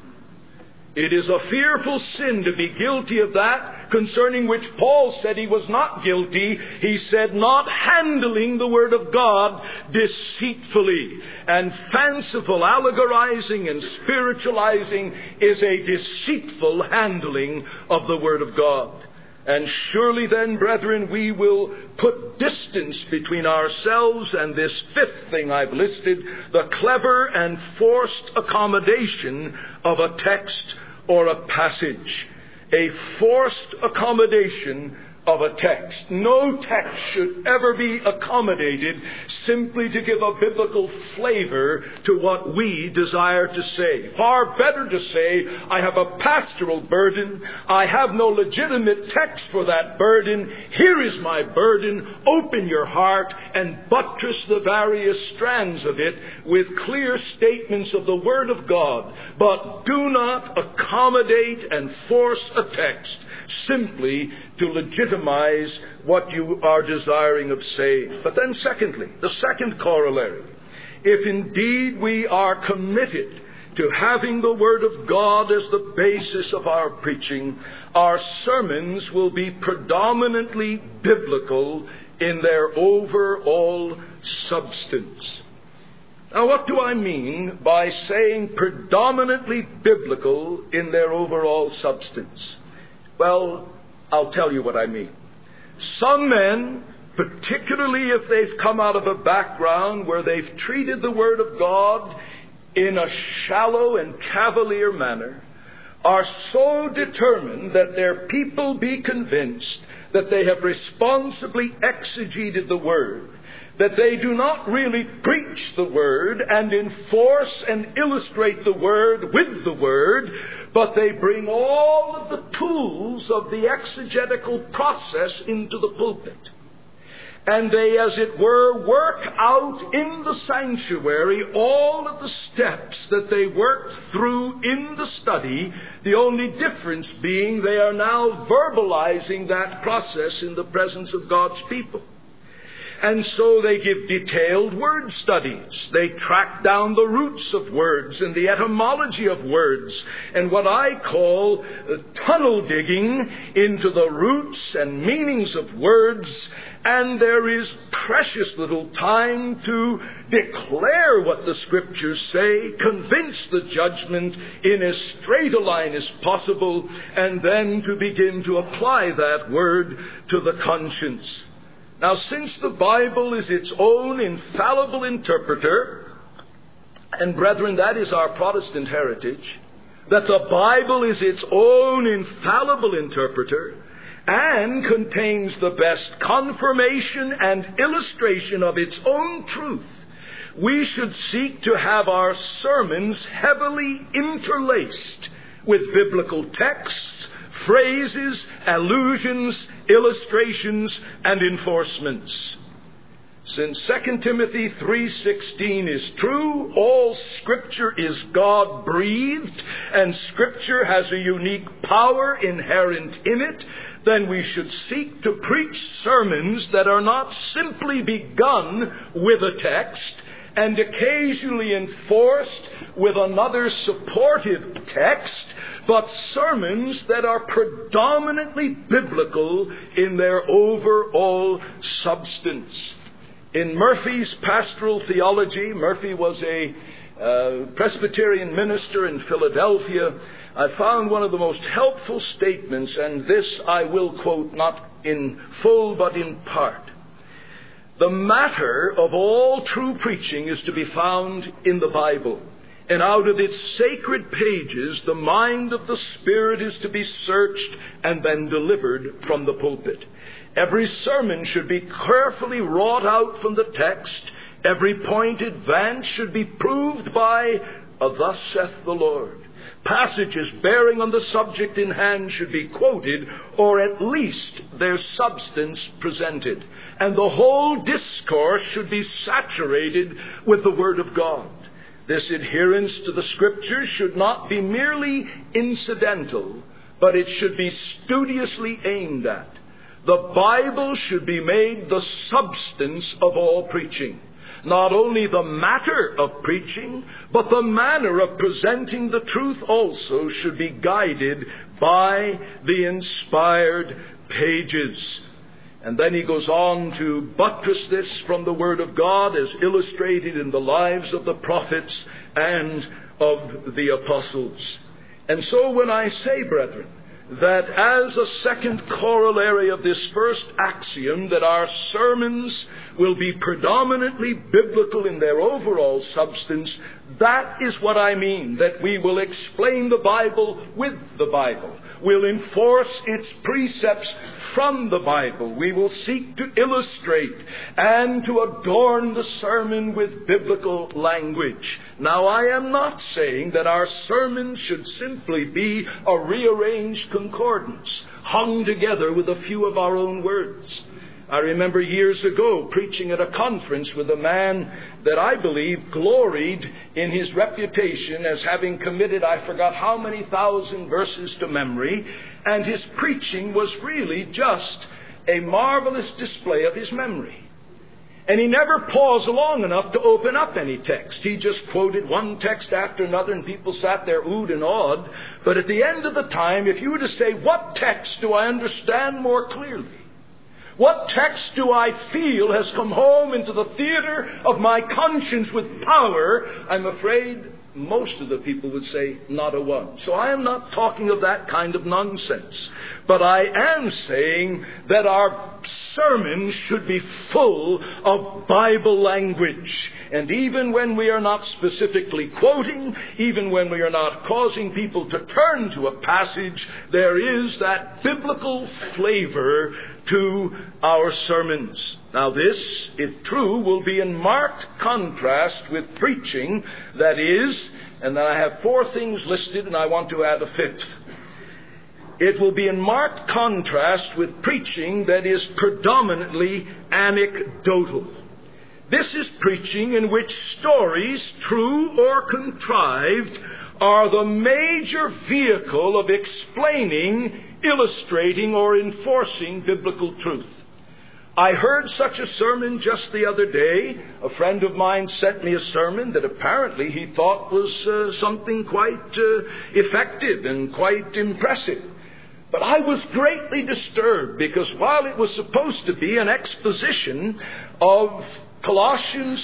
It is a fearful sin to be guilty of that concerning which Paul said he was not guilty. He said, not handling the Word of God deceitfully. And fanciful allegorizing and spiritualizing is a deceitful handling of the Word of God. And surely then, brethren, we will put distance between ourselves and this fifth thing I've listed, the clever and forced accommodation of a text or a passage. A forced accommodation of a text. No text should ever be accommodated simply to give a biblical flavor to what we desire to say. Far better to say, I have a pastoral burden. I have no legitimate text for that burden. Here is my burden. Open your heart and buttress the various strands of it with clear statements of the Word of God. But do not accommodate and force a text simply to legitimize what you are desiring of saying. But then secondly, the second corollary, if indeed we are committed to having the Word of God as the basis of our preaching, our sermons will be predominantly biblical in their overall substance. Now, what do I mean by saying predominantly biblical in their overall substance? Well, I'll tell you what I mean. Some men, particularly if they've come out of a background where they've treated the Word of God in a shallow and cavalier manner, are so determined that their people be convinced that they have responsibly exegeted the Word, that they do not really preach the Word and enforce and illustrate the Word with the Word, but they bring all of the tools of the exegetical process into the pulpit. And they, as it were, work out in the sanctuary all of the steps that they worked through in the study, the only difference being they are now verbalizing that process in the presence of God's people. And so they give detailed word studies. They track down the roots of words and the etymology of words, and what I call tunnel digging into the roots and meanings of words. And there is precious little time to declare what the Scriptures say, convince the judgment in as straight a line as possible, and then to begin to apply that word to the conscience. Now, since the Bible is its own infallible interpreter, and brethren, that is our Protestant heritage, that the Bible is its own infallible interpreter, and contains the best confirmation and illustration of its own truth, we should seek to have our sermons heavily interlaced with biblical texts, phrases, allusions, illustrations, and enforcements. Since 2 Timothy 3:16 is true, all Scripture is God-breathed, and Scripture has a unique power inherent in it, then we should seek to preach sermons that are not simply begun with a text and occasionally enforced with another supportive text, but sermons that are predominantly biblical in their overall substance. In Murphy's Pastoral Theology, Murphy was a Presbyterian minister in Philadelphia. I found one of the most helpful statements, and this I will quote not in full but in part. The matter of all true preaching is to be found in the Bible, and out of its sacred pages the mind of the Spirit is to be searched and then delivered from the pulpit. Every sermon should be carefully wrought out from the text. Every point advanced should be proved by a "Thus saith the Lord." Passages bearing on the subject in hand should be quoted, or at least their substance presented. And the whole discourse should be saturated with the Word of God. This adherence to the Scriptures should not be merely incidental, but it should be studiously aimed at. The Bible should be made the substance of all preaching. Not only the matter of preaching, but the manner of presenting the truth also should be guided by the inspired pages. And then he goes on to buttress this from the Word of God as illustrated in the lives of the prophets and of the apostles. And so when I say, brethren, that as a second corollary of this first axiom, that our sermons will be predominantly biblical in their overall substance, that is what I mean, that we will explain the Bible with the Bible. We'll enforce its precepts from the Bible. We will seek to illustrate and to adorn the sermon with biblical language. Now, I am not saying that our sermons should simply be a rearranged concordance, hung together with a few of our own words. I remember years ago preaching at a conference with a man that I believe gloried in his reputation as having committed, I forgot how many thousand verses to memory, and his preaching was really just a marvelous display of his memory. And he never paused long enough to open up any text. He just quoted one text after another, and people sat there oohed and awed. But at the end of the time, if you were to say, what text do I understand more clearly? What text do I feel has come home into the theater of my conscience with power? I'm afraid most of the people would say not a one. So I am not talking of that kind of nonsense. But I am saying that our sermons should be full of Bible language. And even when we are not specifically quoting, even when we are not causing people to turn to a passage, there is that biblical flavor to our sermons. Now this, if true, will be in marked contrast with preaching that is, and then I have 4 things listed and I want to add a 5th. It will be in marked contrast with preaching that is predominantly anecdotal. This is preaching in which stories, true or contrived, are the major vehicle of explaining, illustrating, or enforcing biblical truth. I heard such a sermon just the other day. A friend of mine sent me a sermon that apparently he thought was something quite effective and quite impressive. But I was greatly disturbed because while it was supposed to be an exposition of Colossians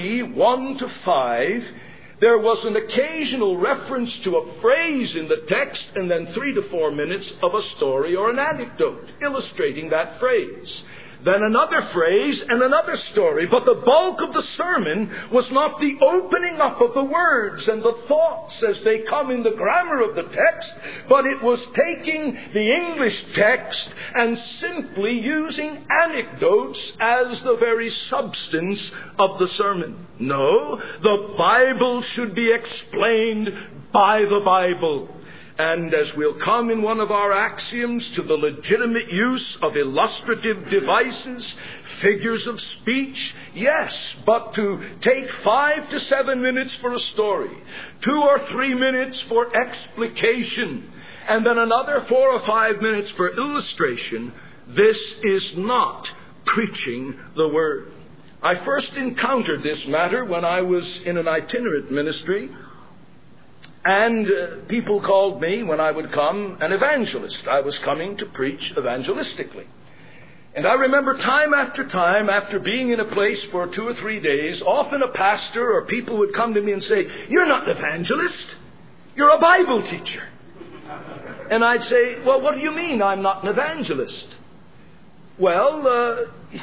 3:1-5, there was an occasional reference to a phrase in the text and then 3 to 4 minutes of a story or an anecdote illustrating that phrase. then another phrase, and another story. But the bulk of the sermon was not the opening up of the words and the thoughts as they come in the grammar of the text, but it was taking the English text and simply using anecdotes as the very substance of the sermon. No, the Bible should be explained by the Bible. And as we'll come in one of our axioms to the legitimate use of illustrative devices, figures of speech, yes, but to take 5 to 7 minutes for a story, 2 or 3 minutes for explication, and then another 4 or 5 minutes for illustration, this is not preaching the Word. I first encountered this matter when I was in an itinerant ministry. And people called me, when I would come, an evangelist. I was coming to preach evangelistically. And I remember time, after being in a place for 2 or 3 days, often a pastor or people would come to me and say, "You're not an evangelist. You're a Bible teacher." And I'd say, "Well, what do you mean I'm not an evangelist?" "Well,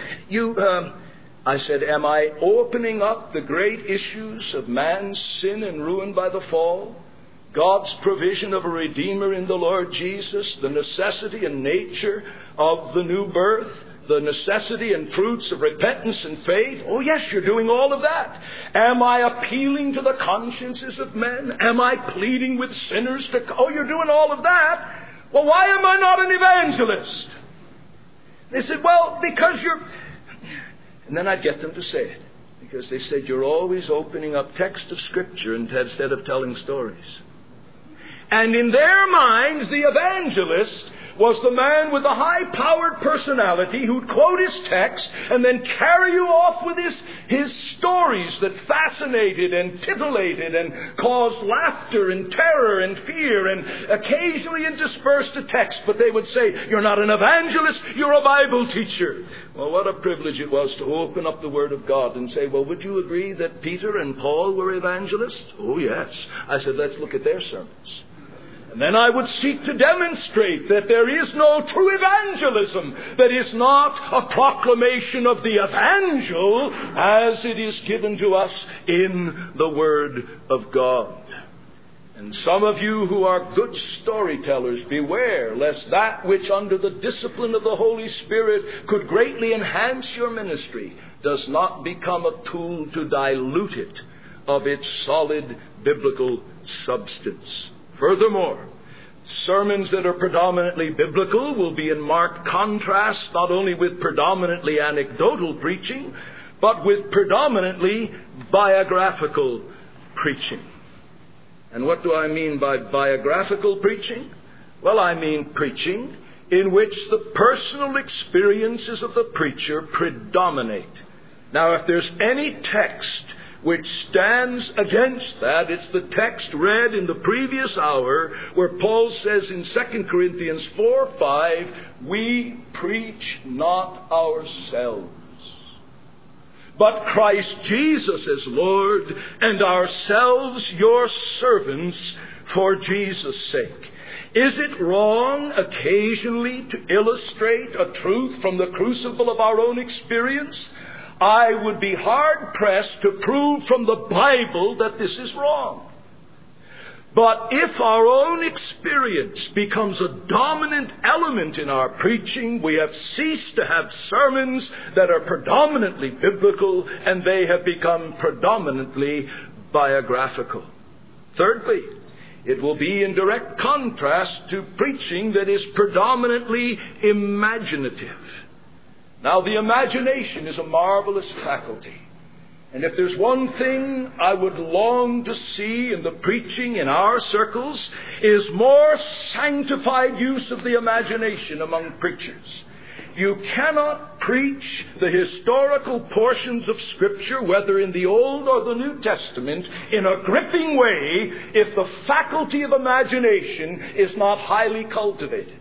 I said, "Am I opening up the great issues of man's sin and ruin by the fall? God's provision of a Redeemer in the Lord Jesus, the necessity and nature of the new birth, the necessity and fruits of repentance and faith?" "Oh, yes, you're doing all of that." "Am I appealing to the consciences of men? Am I pleading with sinners to..." "Oh, you're doing all of that. Well, why am I not an evangelist?" They said, "Well, because you're..." And then I'd get them to say it, because they said, "You're always opening up text of Scripture instead of telling stories." And in their minds, the evangelist was the man with the high-powered personality who'd quote his text and then carry you off with his stories that fascinated and titillated and caused laughter and terror and fear and occasionally interspersed a text. But they would say, "You're not an evangelist, you're a Bible teacher." Well, what a privilege it was to open up the Word of God and say, "Well, would you agree that Peter and Paul were evangelists?" "Oh, yes." I said, "Let's look at their sermons." And then I would seek to demonstrate that there is no true evangelism that is not a proclamation of the evangel as it is given to us in the Word of God. And some of you who are good storytellers, beware lest that which under the discipline of the Holy Spirit could greatly enhance your ministry does not become a tool to dilute it of its solid biblical substance. Furthermore, sermons that are predominantly biblical will be in marked contrast not only with predominantly anecdotal preaching, but with predominantly biographical preaching. And what do I mean by biographical preaching? Well, I mean preaching in which the personal experiences of the preacher predominate. Now, if there's any text which stands against that, it's the text read in the previous hour where Paul says in 2 Corinthians 4:5, "We preach not ourselves, but Christ Jesus as Lord, and ourselves your servants for Jesus' sake." Is it wrong occasionally to illustrate a truth from the crucible of our own experience? I would be hard-pressed to prove from the Bible that this is wrong. But if our own experience becomes a dominant element in our preaching, we have ceased to have sermons that are predominantly biblical, and they have become predominantly biographical. Thirdly, it will be in direct contrast to preaching that is predominantly imaginative. Now, the imagination is a marvelous faculty. And if there's one thing I would long to see in the preaching in our circles, is more sanctified use of the imagination among preachers. You cannot preach the historical portions of Scripture, whether in the Old or the New Testament, in a gripping way if the faculty of imagination is not highly cultivated.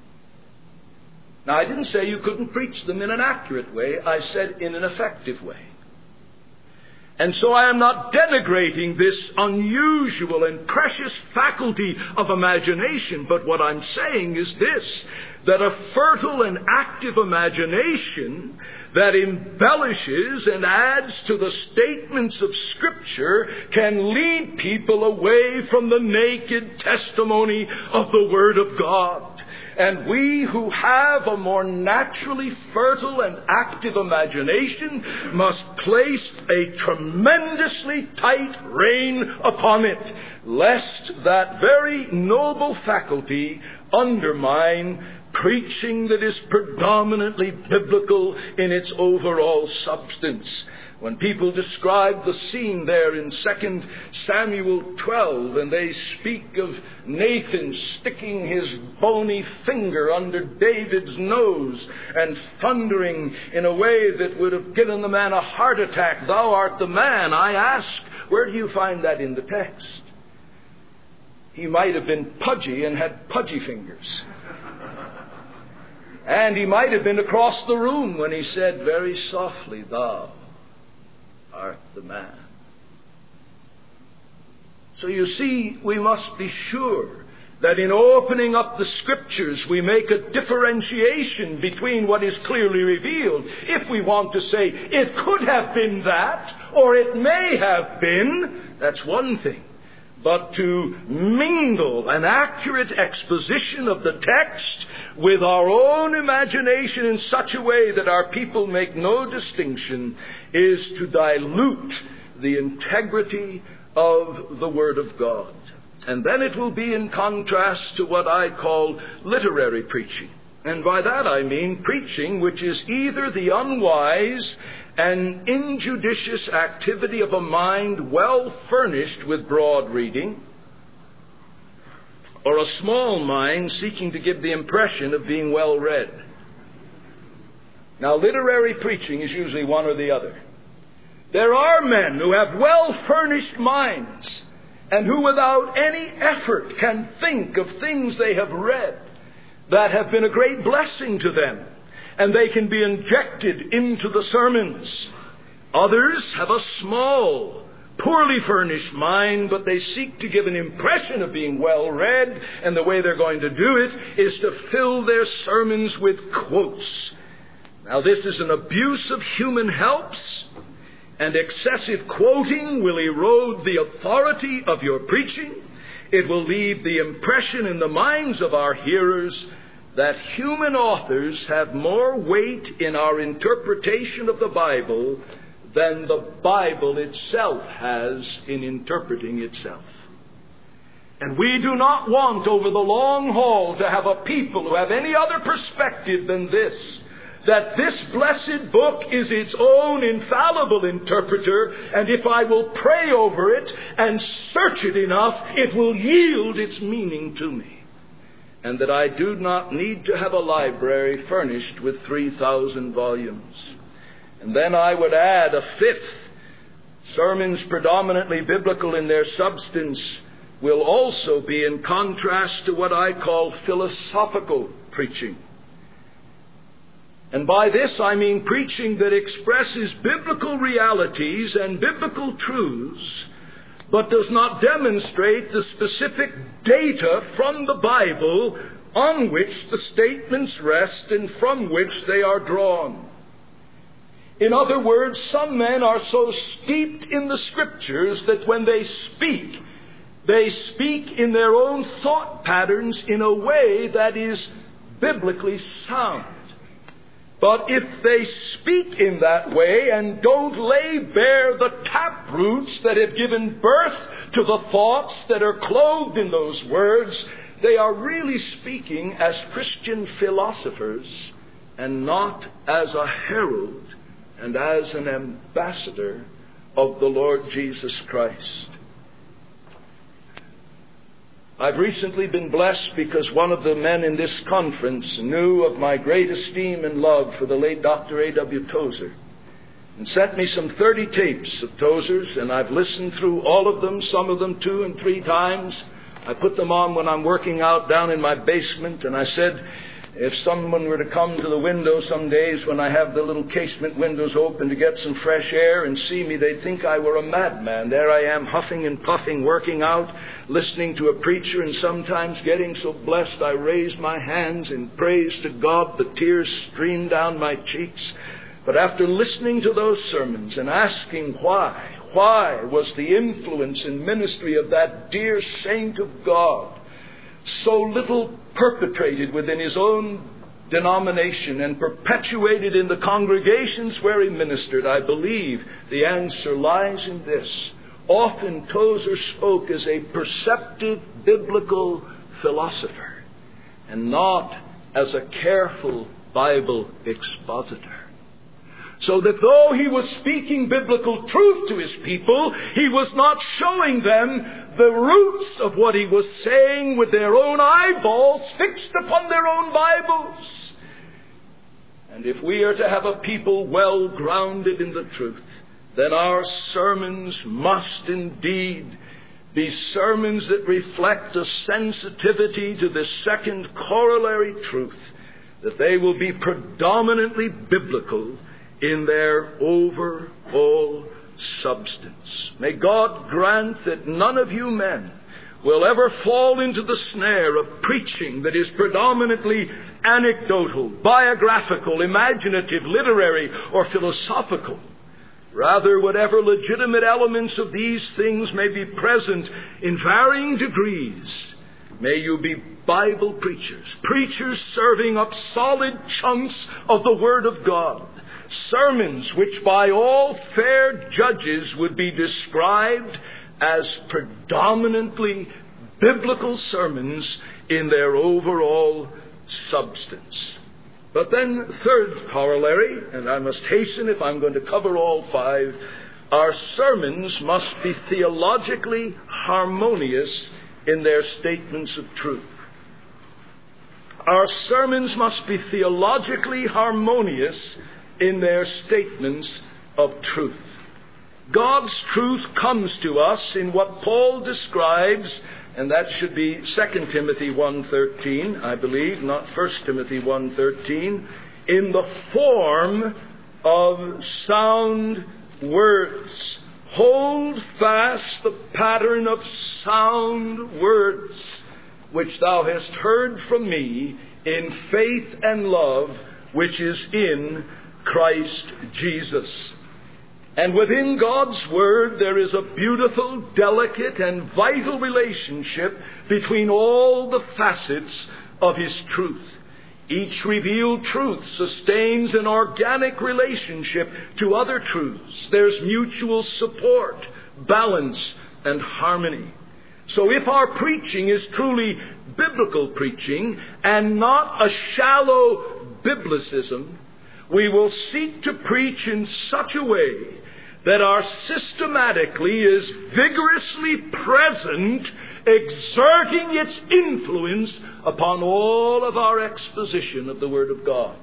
Now, I didn't say you couldn't preach them in an accurate way. I said in an effective way. And so I am not denigrating this unusual and precious faculty of imagination, but what I'm saying is this, that a fertile and active imagination that embellishes and adds to the statements of Scripture can lead people away from the naked testimony of the Word of God. And we who have a more naturally fertile and active imagination must place a tremendously tight rein upon it, lest that very noble faculty undermine preaching that is predominantly biblical in its overall substance. When people describe the scene there in 2 Samuel 12, and they speak of Nathan sticking his bony finger under David's nose and thundering in a way that would have given the man a heart attack, "Thou art the man," I ask, where do you find that in the text? He might have been pudgy and had pudgy fingers. And he might have been across the room when he said very softly, "Thou art the man." So you see, we must be sure that in opening up the Scriptures we make a differentiation between what is clearly revealed. If we want to say, it could have been that, or it may have been, that's one thing. But to mingle an accurate exposition of the text with our own imagination in such a way that our people make no distinction is to dilute the integrity of the Word of God. And then it will be in contrast to what I call literary preaching. And by that I mean preaching which is either the unwise and injudicious activity of a mind well furnished with broad reading, or a small mind seeking to give the impression of being well read. Now, literary preaching is usually one or the other. There are men who have well-furnished minds and who without any effort can think of things they have read that have been a great blessing to them, and they can be injected into the sermons. Others have a small, poorly furnished mind, but they seek to give an impression of being well read, and the way they're going to do it is to fill their sermons with quotes. Now, this is an abuse of human helps, and excessive quoting will erode the authority of your preaching. It will leave the impression in the minds of our hearers that human authors have more weight in our interpretation of the Bible than the Bible itself has in interpreting itself. And we do not want over the long haul to have a people who have any other perspective than this, that this blessed book is its own infallible interpreter, and if I will pray over it and search it enough, it will yield its meaning to me. And that I do not need to have a library furnished with 3,000 volumes. And then I would add a fifth. Sermons predominantly biblical in their substance will also be in contrast to what I call philosophical preaching. And by this I mean preaching that expresses biblical realities and biblical truths, but does not demonstrate the specific data from the Bible on which the statements rest and from which they are drawn. In other words, some men are so steeped in the Scriptures that when they speak in their own thought patterns in a way that is biblically sound. But if they speak in that way and don't lay bare the taproots that have given birth to the thoughts that are clothed in those words, they are really speaking as Christian philosophers and not as a herald and as an ambassador of the Lord Jesus Christ. I've recently been blessed because one of the men in this conference knew of my great esteem and love for the late Dr. A.W. Tozer and sent me some 30 tapes of Tozer's, and I've listened through all of them, some of them 2 and 3 times. I put them on when I'm working out down in my basement, and I said, If someone were to come to the window some days when I have the little casement windows open to get some fresh air and see me, they'd think I were a madman. There I am, huffing and puffing, working out, listening to a preacher, and sometimes getting so blessed I raise my hands in praise to God, the tears stream down my cheeks. But after listening to those sermons and asking why was the influence and ministry of that dear saint of God so little perpetrated within his own denomination and perpetuated in the congregations where he ministered, I believe the answer lies in this. Often Tozer spoke as a perceptive biblical philosopher and not as a careful Bible expositor. So that though he was speaking biblical truth to his people, he was not showing them the roots of what he was saying with their own eyeballs fixed upon their own Bibles. And if we are to have a people well grounded in the truth, then our sermons must indeed be sermons that reflect a sensitivity to this second corollary truth, that they will be predominantly biblical in their overall substance. May God grant that none of you men will ever fall into the snare of preaching that is predominantly anecdotal, biographical, imaginative, literary, or philosophical. Rather, whatever legitimate elements of these things may be present in varying degrees, may you be Bible preachers, preachers serving up solid chunks of the Word of God, sermons which by all fair judges would be described as predominantly biblical sermons in their overall substance. But then, third corollary, and I must hasten if I'm going to cover all five, our sermons must be theologically harmonious in their statements of truth. Our sermons must be theologically harmonious in their statements of truth. God's truth comes to us in what Paul describes, and that should be 2 Timothy 1:13, I believe, not 1 Timothy 1:13, in the form of sound words. Hold fast the pattern of sound words, which thou hast heard from me in faith and love, which is in Christ Jesus. And within God's Word there is a beautiful, delicate, and vital relationship between all the facets of His truth. Each revealed truth sustains an organic relationship to other truths. There's mutual support, balance, and harmony. So if our preaching is truly biblical preaching and not a shallow biblicism, we will seek to preach in such a way that our systematically is vigorously present, exerting its influence upon all of our exposition of the Word of God.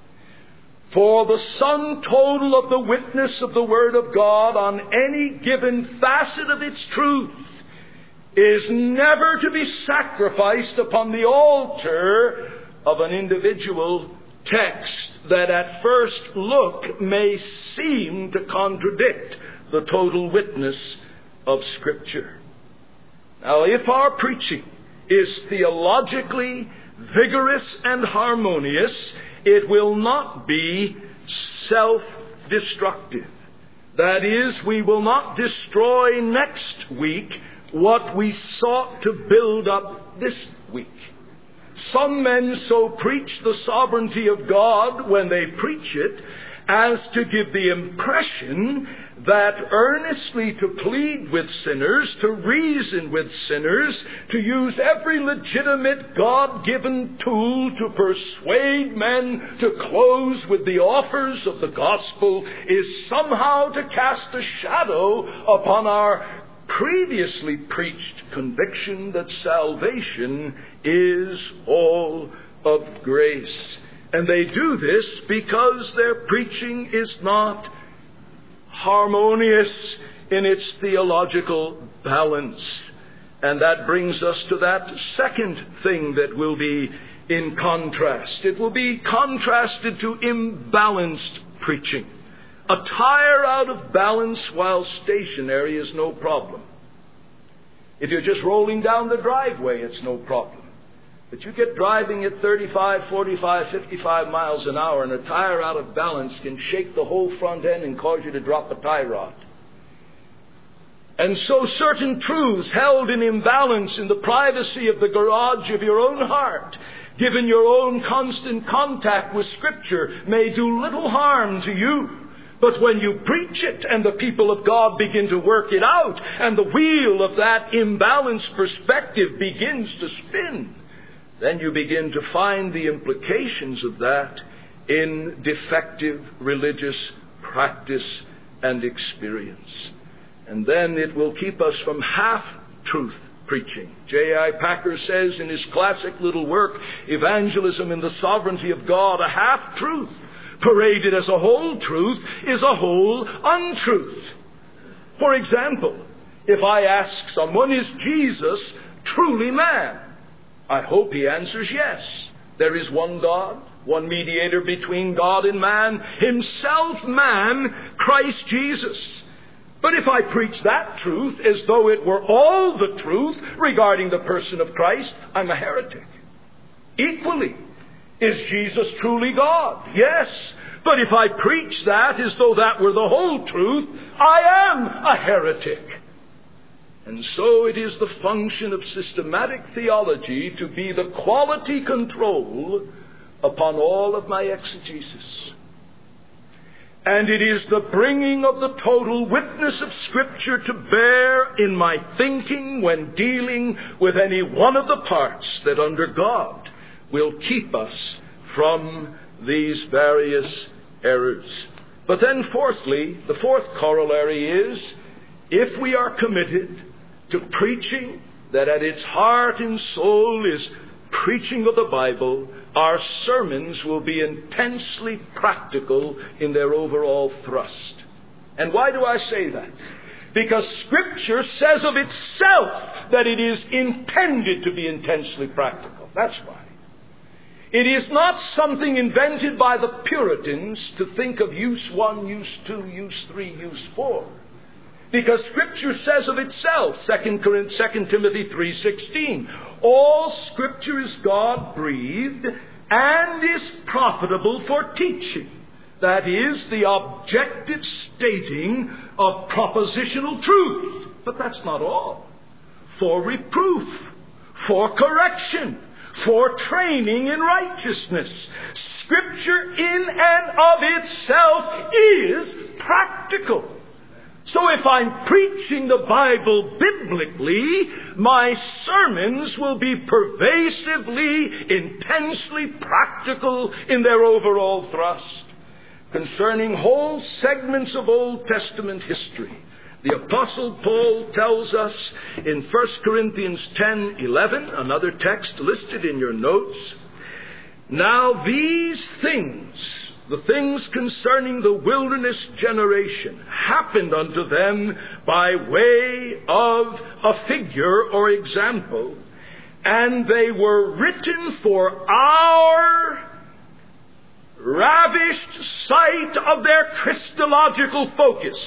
For the sum total of the witness of the Word of God on any given facet of its truth is never to be sacrificed upon the altar of an individual text that at first look may seem to contradict the total witness of Scripture. Now, if our preaching is theologically vigorous and harmonious, it will not be self-destructive. That is, we will not destroy next week what we sought to build up this week. Some men so preach the sovereignty of God when they preach it as to give the impression that earnestly to plead with sinners, to reason with sinners, to use every legitimate God-given tool to persuade men to close with the offers of the gospel is somehow to cast a shadow upon our previously preached conviction that salvation is all of grace. And they do this because their preaching is not harmonious in its theological balance. And that brings us to that second thing that will be in contrast. It will be contrasted to imbalanced preaching. A tire out of balance while stationary is no problem. If you're just rolling down the driveway, it's no problem. But you get driving at 35, 45, 55 miles an hour, and a tire out of balance can shake the whole front end and cause you to drop a tie rod. And so certain truths held in imbalance in the privacy of the garage of your own heart, given your own constant contact with Scripture, may do little harm to you. But when you preach it and the people of God begin to work it out, and the wheel of that imbalanced perspective begins to spin, then you begin to find the implications of that in defective religious practice and experience. And then it will keep us from half-truth preaching. J.I. Packer says in his classic little work, Evangelism in the Sovereignty of God, a half-truth paraded as a whole truth is a whole untruth. For example, if I ask someone, is Jesus truly man? I hope he answers yes. There is one God, one mediator between God and man, himself man, Christ Jesus. But if I preach that truth as though it were all the truth regarding the person of Christ, I'm a heretic. Equally, is Jesus truly God? Yes. But if I preach that as though that were the whole truth, I am a heretic. And so it is the function of systematic theology to be the quality control upon all of my exegesis. And it is the bringing of the total witness of Scripture to bear in my thinking when dealing with any one of the parts that under God will keep us from these various errors. But then fourthly, the fourth corollary is, if we are committed to preaching that at its heart and soul is preaching of the Bible, our sermons will be intensely practical in their overall thrust. And why do I say that? Because Scripture says of itself that it is intended to be intensely practical. That's why. It is not something invented by the Puritans to think of use 1, use 2, use 3, use 4. Because Scripture says of itself, 2 Timothy 3:16, all Scripture is God-breathed and is profitable for teaching. That is, the objective stating of propositional truth. But that's not all. For reproof, for correction, for training in righteousness. Scripture in and of itself is practical. So if I'm preaching the Bible biblically, my sermons will be pervasively, intensely practical in their overall thrust. Concerning whole segments of Old Testament history, the Apostle Paul tells us in 1 Corinthians 10:11, another text listed in your notes, now these things, the things concerning the wilderness generation, happened unto them by way of a figure or example, and they were written for our ravished sight of their Christological focus.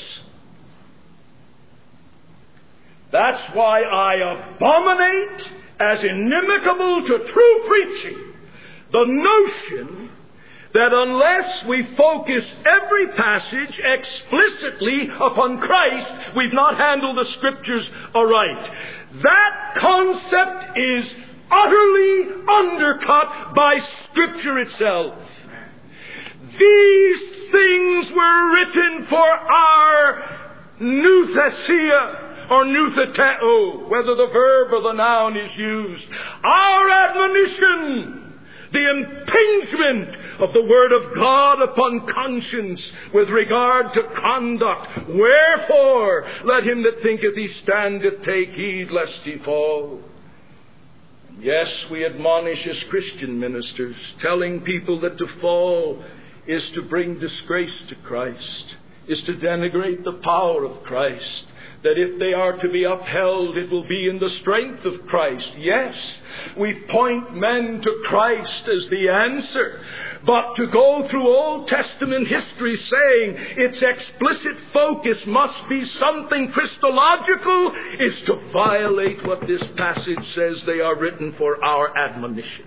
That's why I abominate as inimical to true preaching the notion that unless we focus every passage explicitly upon Christ, we've not handled the Scriptures aright. That concept is utterly undercut by Scripture itself. These things were written for our nouthesia, or noutheteo, whether the verb or the noun is used. Our admonition, the impingement of the Word of God upon conscience with regard to conduct. Wherefore, let him that thinketh he standeth take heed lest he fall. Yes, we admonish as Christian ministers, telling people that to fall is to bring disgrace to Christ, is to denigrate the power of Christ, that if they are to be upheld, it will be in the strength of Christ. Yes, we point men to Christ as the answer. But to go through Old Testament history saying its explicit focus must be something Christological is to violate what this passage says. They are written for our admonition.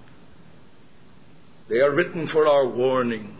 They are written for our warning.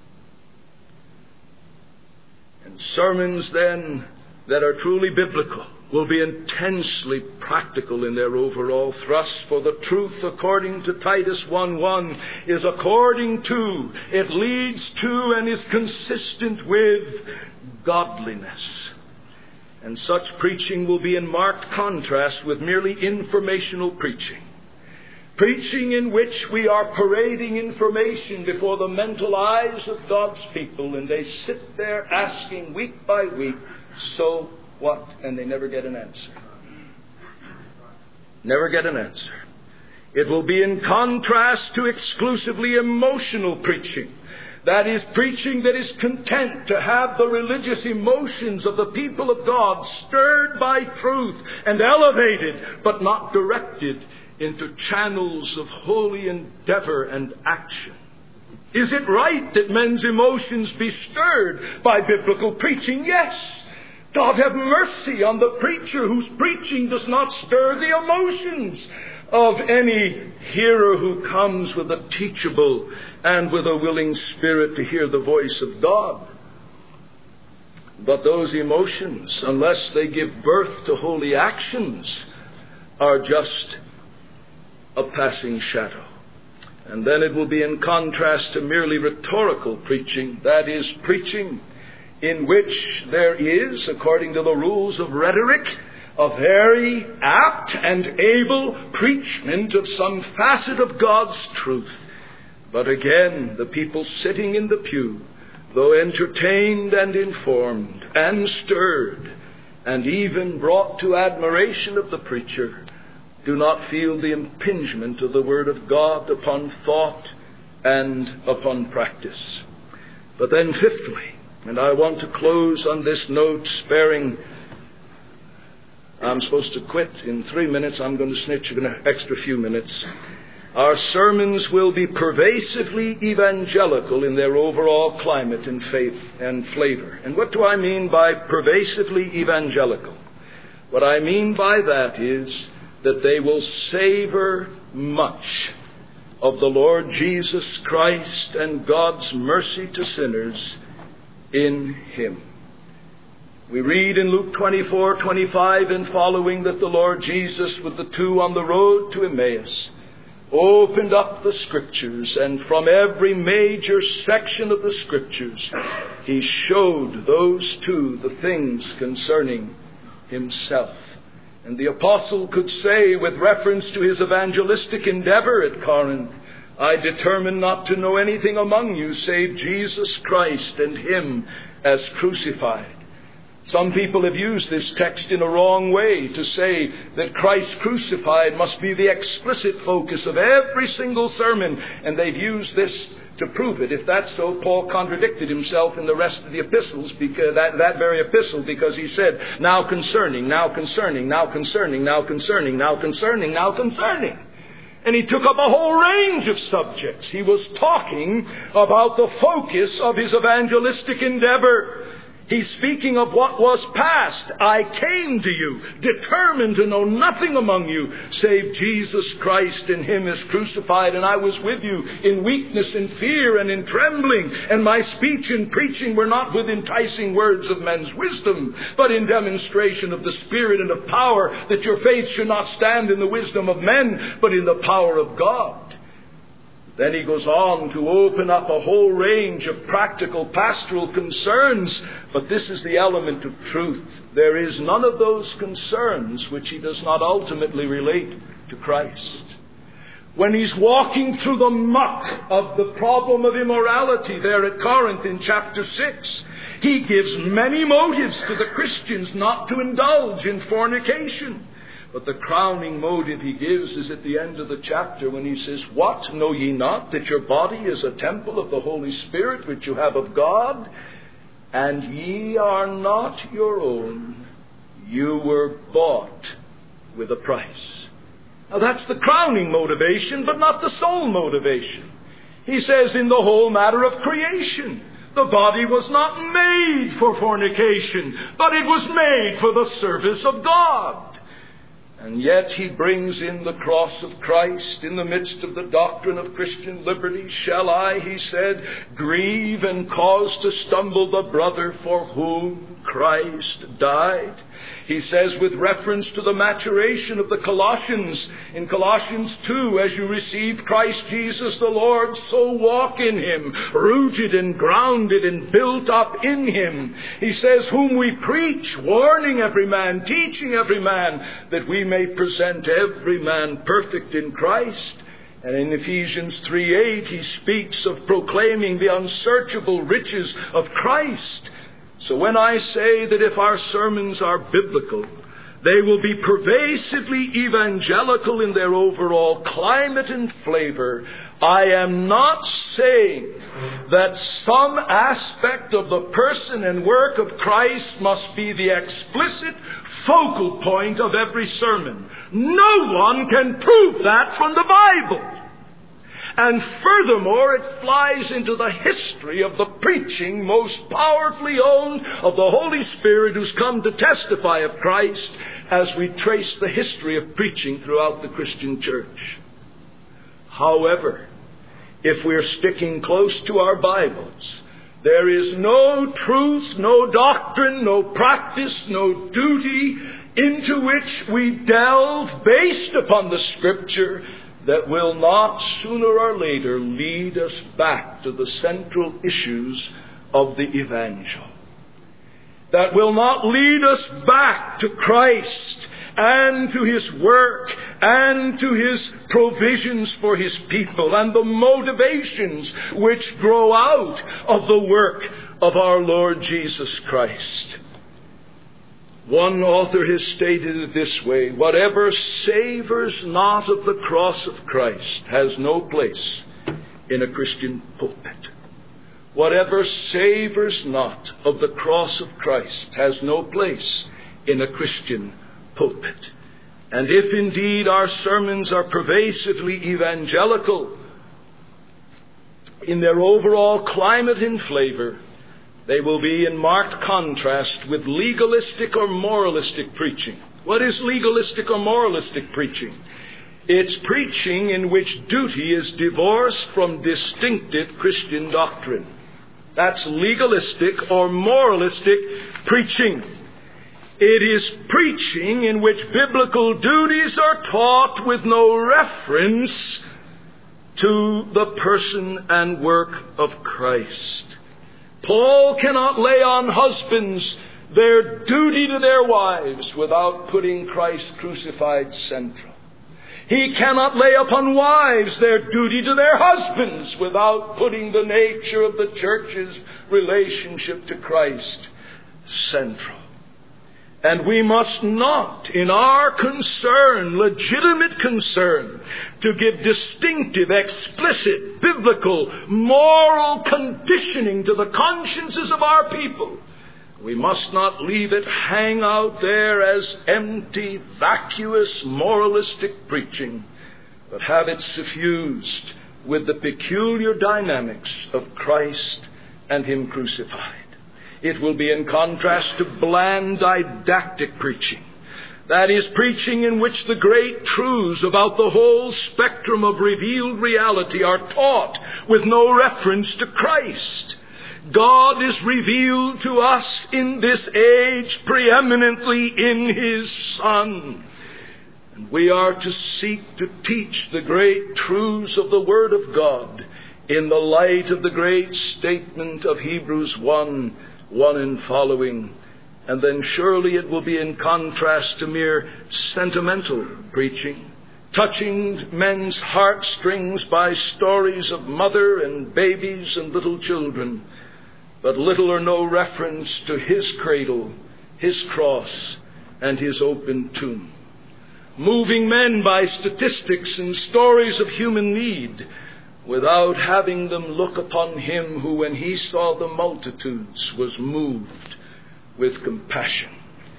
And sermons then that are truly biblical will be intensely practical in their overall thrust, for the truth, according to Titus 1:1, is according to, it leads to, and is consistent with godliness. And such preaching will be in marked contrast with merely informational preaching. Preaching in which we are parading information before the mental eyes of God's people, and they sit there asking week by week, so what? And they never get an answer. Never get an answer. It will be in contrast to exclusively emotional preaching. That is, preaching that is content to have the religious emotions of the people of God stirred by truth and elevated, but not directed into channels of holy endeavor and action. Is it right that men's emotions be stirred by biblical preaching? Yes. God have mercy on the preacher whose preaching does not stir the emotions of any hearer who comes with a teachable and with a willing spirit to hear the voice of God. But those emotions, unless they give birth to holy actions, are just a passing shadow. And then it will be in contrast to merely rhetorical preaching, that is, preaching in which there is, according to the rules of rhetoric, a very apt and able preachment of some facet of God's truth. But again, the people sitting in the pew, though entertained and informed and stirred and even brought to admiration of the preacher, do not feel the impingement of the Word of God upon thought and upon practice. But then fifthly, and I want to close on this note, I'm supposed to quit in 3 minutes. I'm going to snitch an extra few minutes. Our sermons will be pervasively evangelical in their overall climate and faith and flavor. And what do I mean by pervasively evangelical? What I mean by that is that they will savor much of the Lord Jesus Christ and God's mercy to sinners in Him. We read in Luke 24:25 and following that the Lord Jesus, with the two on the road to Emmaus, opened up the Scriptures, and from every major section of the Scriptures He showed those two the things concerning Himself. And the apostle could say, with reference to his evangelistic endeavor at Corinth, I determined not to know anything among you save Jesus Christ and Him as crucified. Some people have used this text in a wrong way to say that Christ crucified must be the explicit focus of every single sermon, and they've used this to prove it. If that's so, Paul contradicted himself in the rest of the epistles, because that very epistle, because he said, now concerning, now concerning, now concerning, now concerning, now concerning, now concerning. And he took up a whole range of subjects. He was talking about the focus of his evangelistic endeavor. He's speaking of what was past. I came to you, determined to know nothing among you save Jesus Christ and Him as crucified. And I was with you in weakness and fear and in trembling. And my speech and preaching were not with enticing words of men's wisdom, but in demonstration of the Spirit and of power, that your faith should not stand in the wisdom of men, but in the power of God. Then he goes on to open up a whole range of practical pastoral concerns, but this is the element of truth. There is none of those concerns which he does not ultimately relate to Christ. When he's walking through the muck of the problem of immorality there at Corinth in chapter 6, he gives many motives to the Christians not to indulge in fornication. But the crowning motive he gives is at the end of the chapter when he says, what? Know ye not that your body is a temple of the Holy Spirit which you have of God, and ye are not your own, You were bought with a price. Now that's the crowning motivation, but not the sole motivation. He says in the whole matter of creation, the body was not made for fornication, but it was made for the service of God. And yet he brings in the cross of Christ in the midst of the doctrine of Christian liberty. Shall I, he said, grieve and cause to stumble the brother for whom Christ died? He says with reference to the maturation of the Colossians, in Colossians 2, as you receive Christ Jesus the Lord, so walk in Him, rooted and grounded and built up in Him. He says, whom we preach, warning every man, teaching every man, that we may present every man perfect in Christ. And in Ephesians 3:8, he speaks of proclaiming the unsearchable riches of Christ. So when I say that if our sermons are biblical, they will be pervasively evangelical in their overall climate and flavor, I am not saying that some aspect of the person and work of Christ must be the explicit focal point of every sermon. No one can prove that from the Bible. And furthermore, it flies into the history of the preaching most powerfully owned of the Holy Spirit who's come to testify of Christ as we trace the history of preaching throughout the Christian church. However, if we're sticking close to our Bibles, there is no truth, no doctrine, no practice, no duty into which we delve based upon the Scripture that will not sooner or later lead us back to the central issues of the Evangel. That will not lead us back to Christ and to His work and to His provisions for His people and the motivations which grow out of the work of our Lord Jesus Christ. One author has stated it this way: whatever savors not of the cross of Christ has no place in a Christian pulpit. Whatever savors not of the cross of Christ has no place in a Christian pulpit. And if indeed our sermons are pervasively evangelical in their overall climate and flavor, they will be in marked contrast with legalistic or moralistic preaching. What is legalistic or moralistic preaching? It's preaching in which duty is divorced from distinctive Christian doctrine. That's legalistic or moralistic preaching. It is preaching in which biblical duties are taught with no reference to the person and work of Christ. Paul cannot lay on husbands their duty to their wives without putting Christ crucified central. He cannot lay upon wives their duty to their husbands without putting the nature of the church's relationship to Christ central. And we must not, in our concern, legitimate concern, to give distinctive, explicit, biblical, moral conditioning to the consciences of our people, we must not leave it hang out there as empty, vacuous, moralistic preaching, but have it suffused with the peculiar dynamics of Christ and Him crucified. It will be in contrast to bland didactic preaching. That is, preaching in which the great truths about the whole spectrum of revealed reality are taught with no reference to Christ. God is revealed to us in this age preeminently in His Son. And we are to seek to teach the great truths of the Word of God in the light of the great statement of Hebrews 1 and following. And then surely it will be in contrast to mere sentimental preaching, touching men's heartstrings by stories of mother and babies and little children, but little or no reference to His cradle, His cross, and His open tomb. Moving men by statistics and stories of human need, without having them look upon Him who, when He saw the multitudes, was moved with compassion.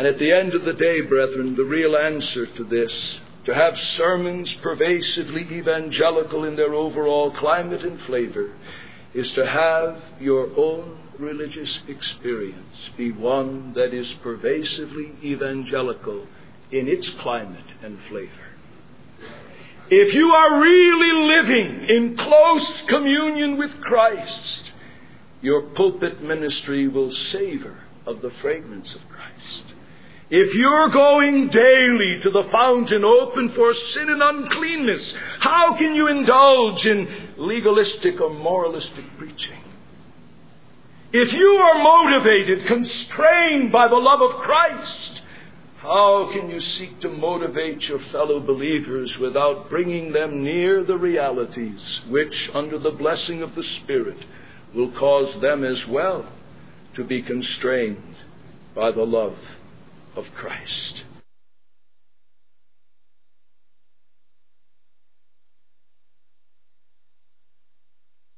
And at the end of the day, brethren, the real answer to this, to have sermons pervasively evangelical in their overall climate and flavor, is to have your own religious experience be one that is pervasively evangelical in its climate and flavor. If you are really living in close communion with Christ, your pulpit ministry will savor of the fragrance of Christ. If you're going daily to the fountain open for sin and uncleanness, how can you indulge in legalistic or moralistic preaching? If you are motivated, constrained by the love of Christ, how can you seek to motivate your fellow believers without bringing them near the realities which, under the blessing of the Spirit, will cause them as well to be constrained by the love of Christ?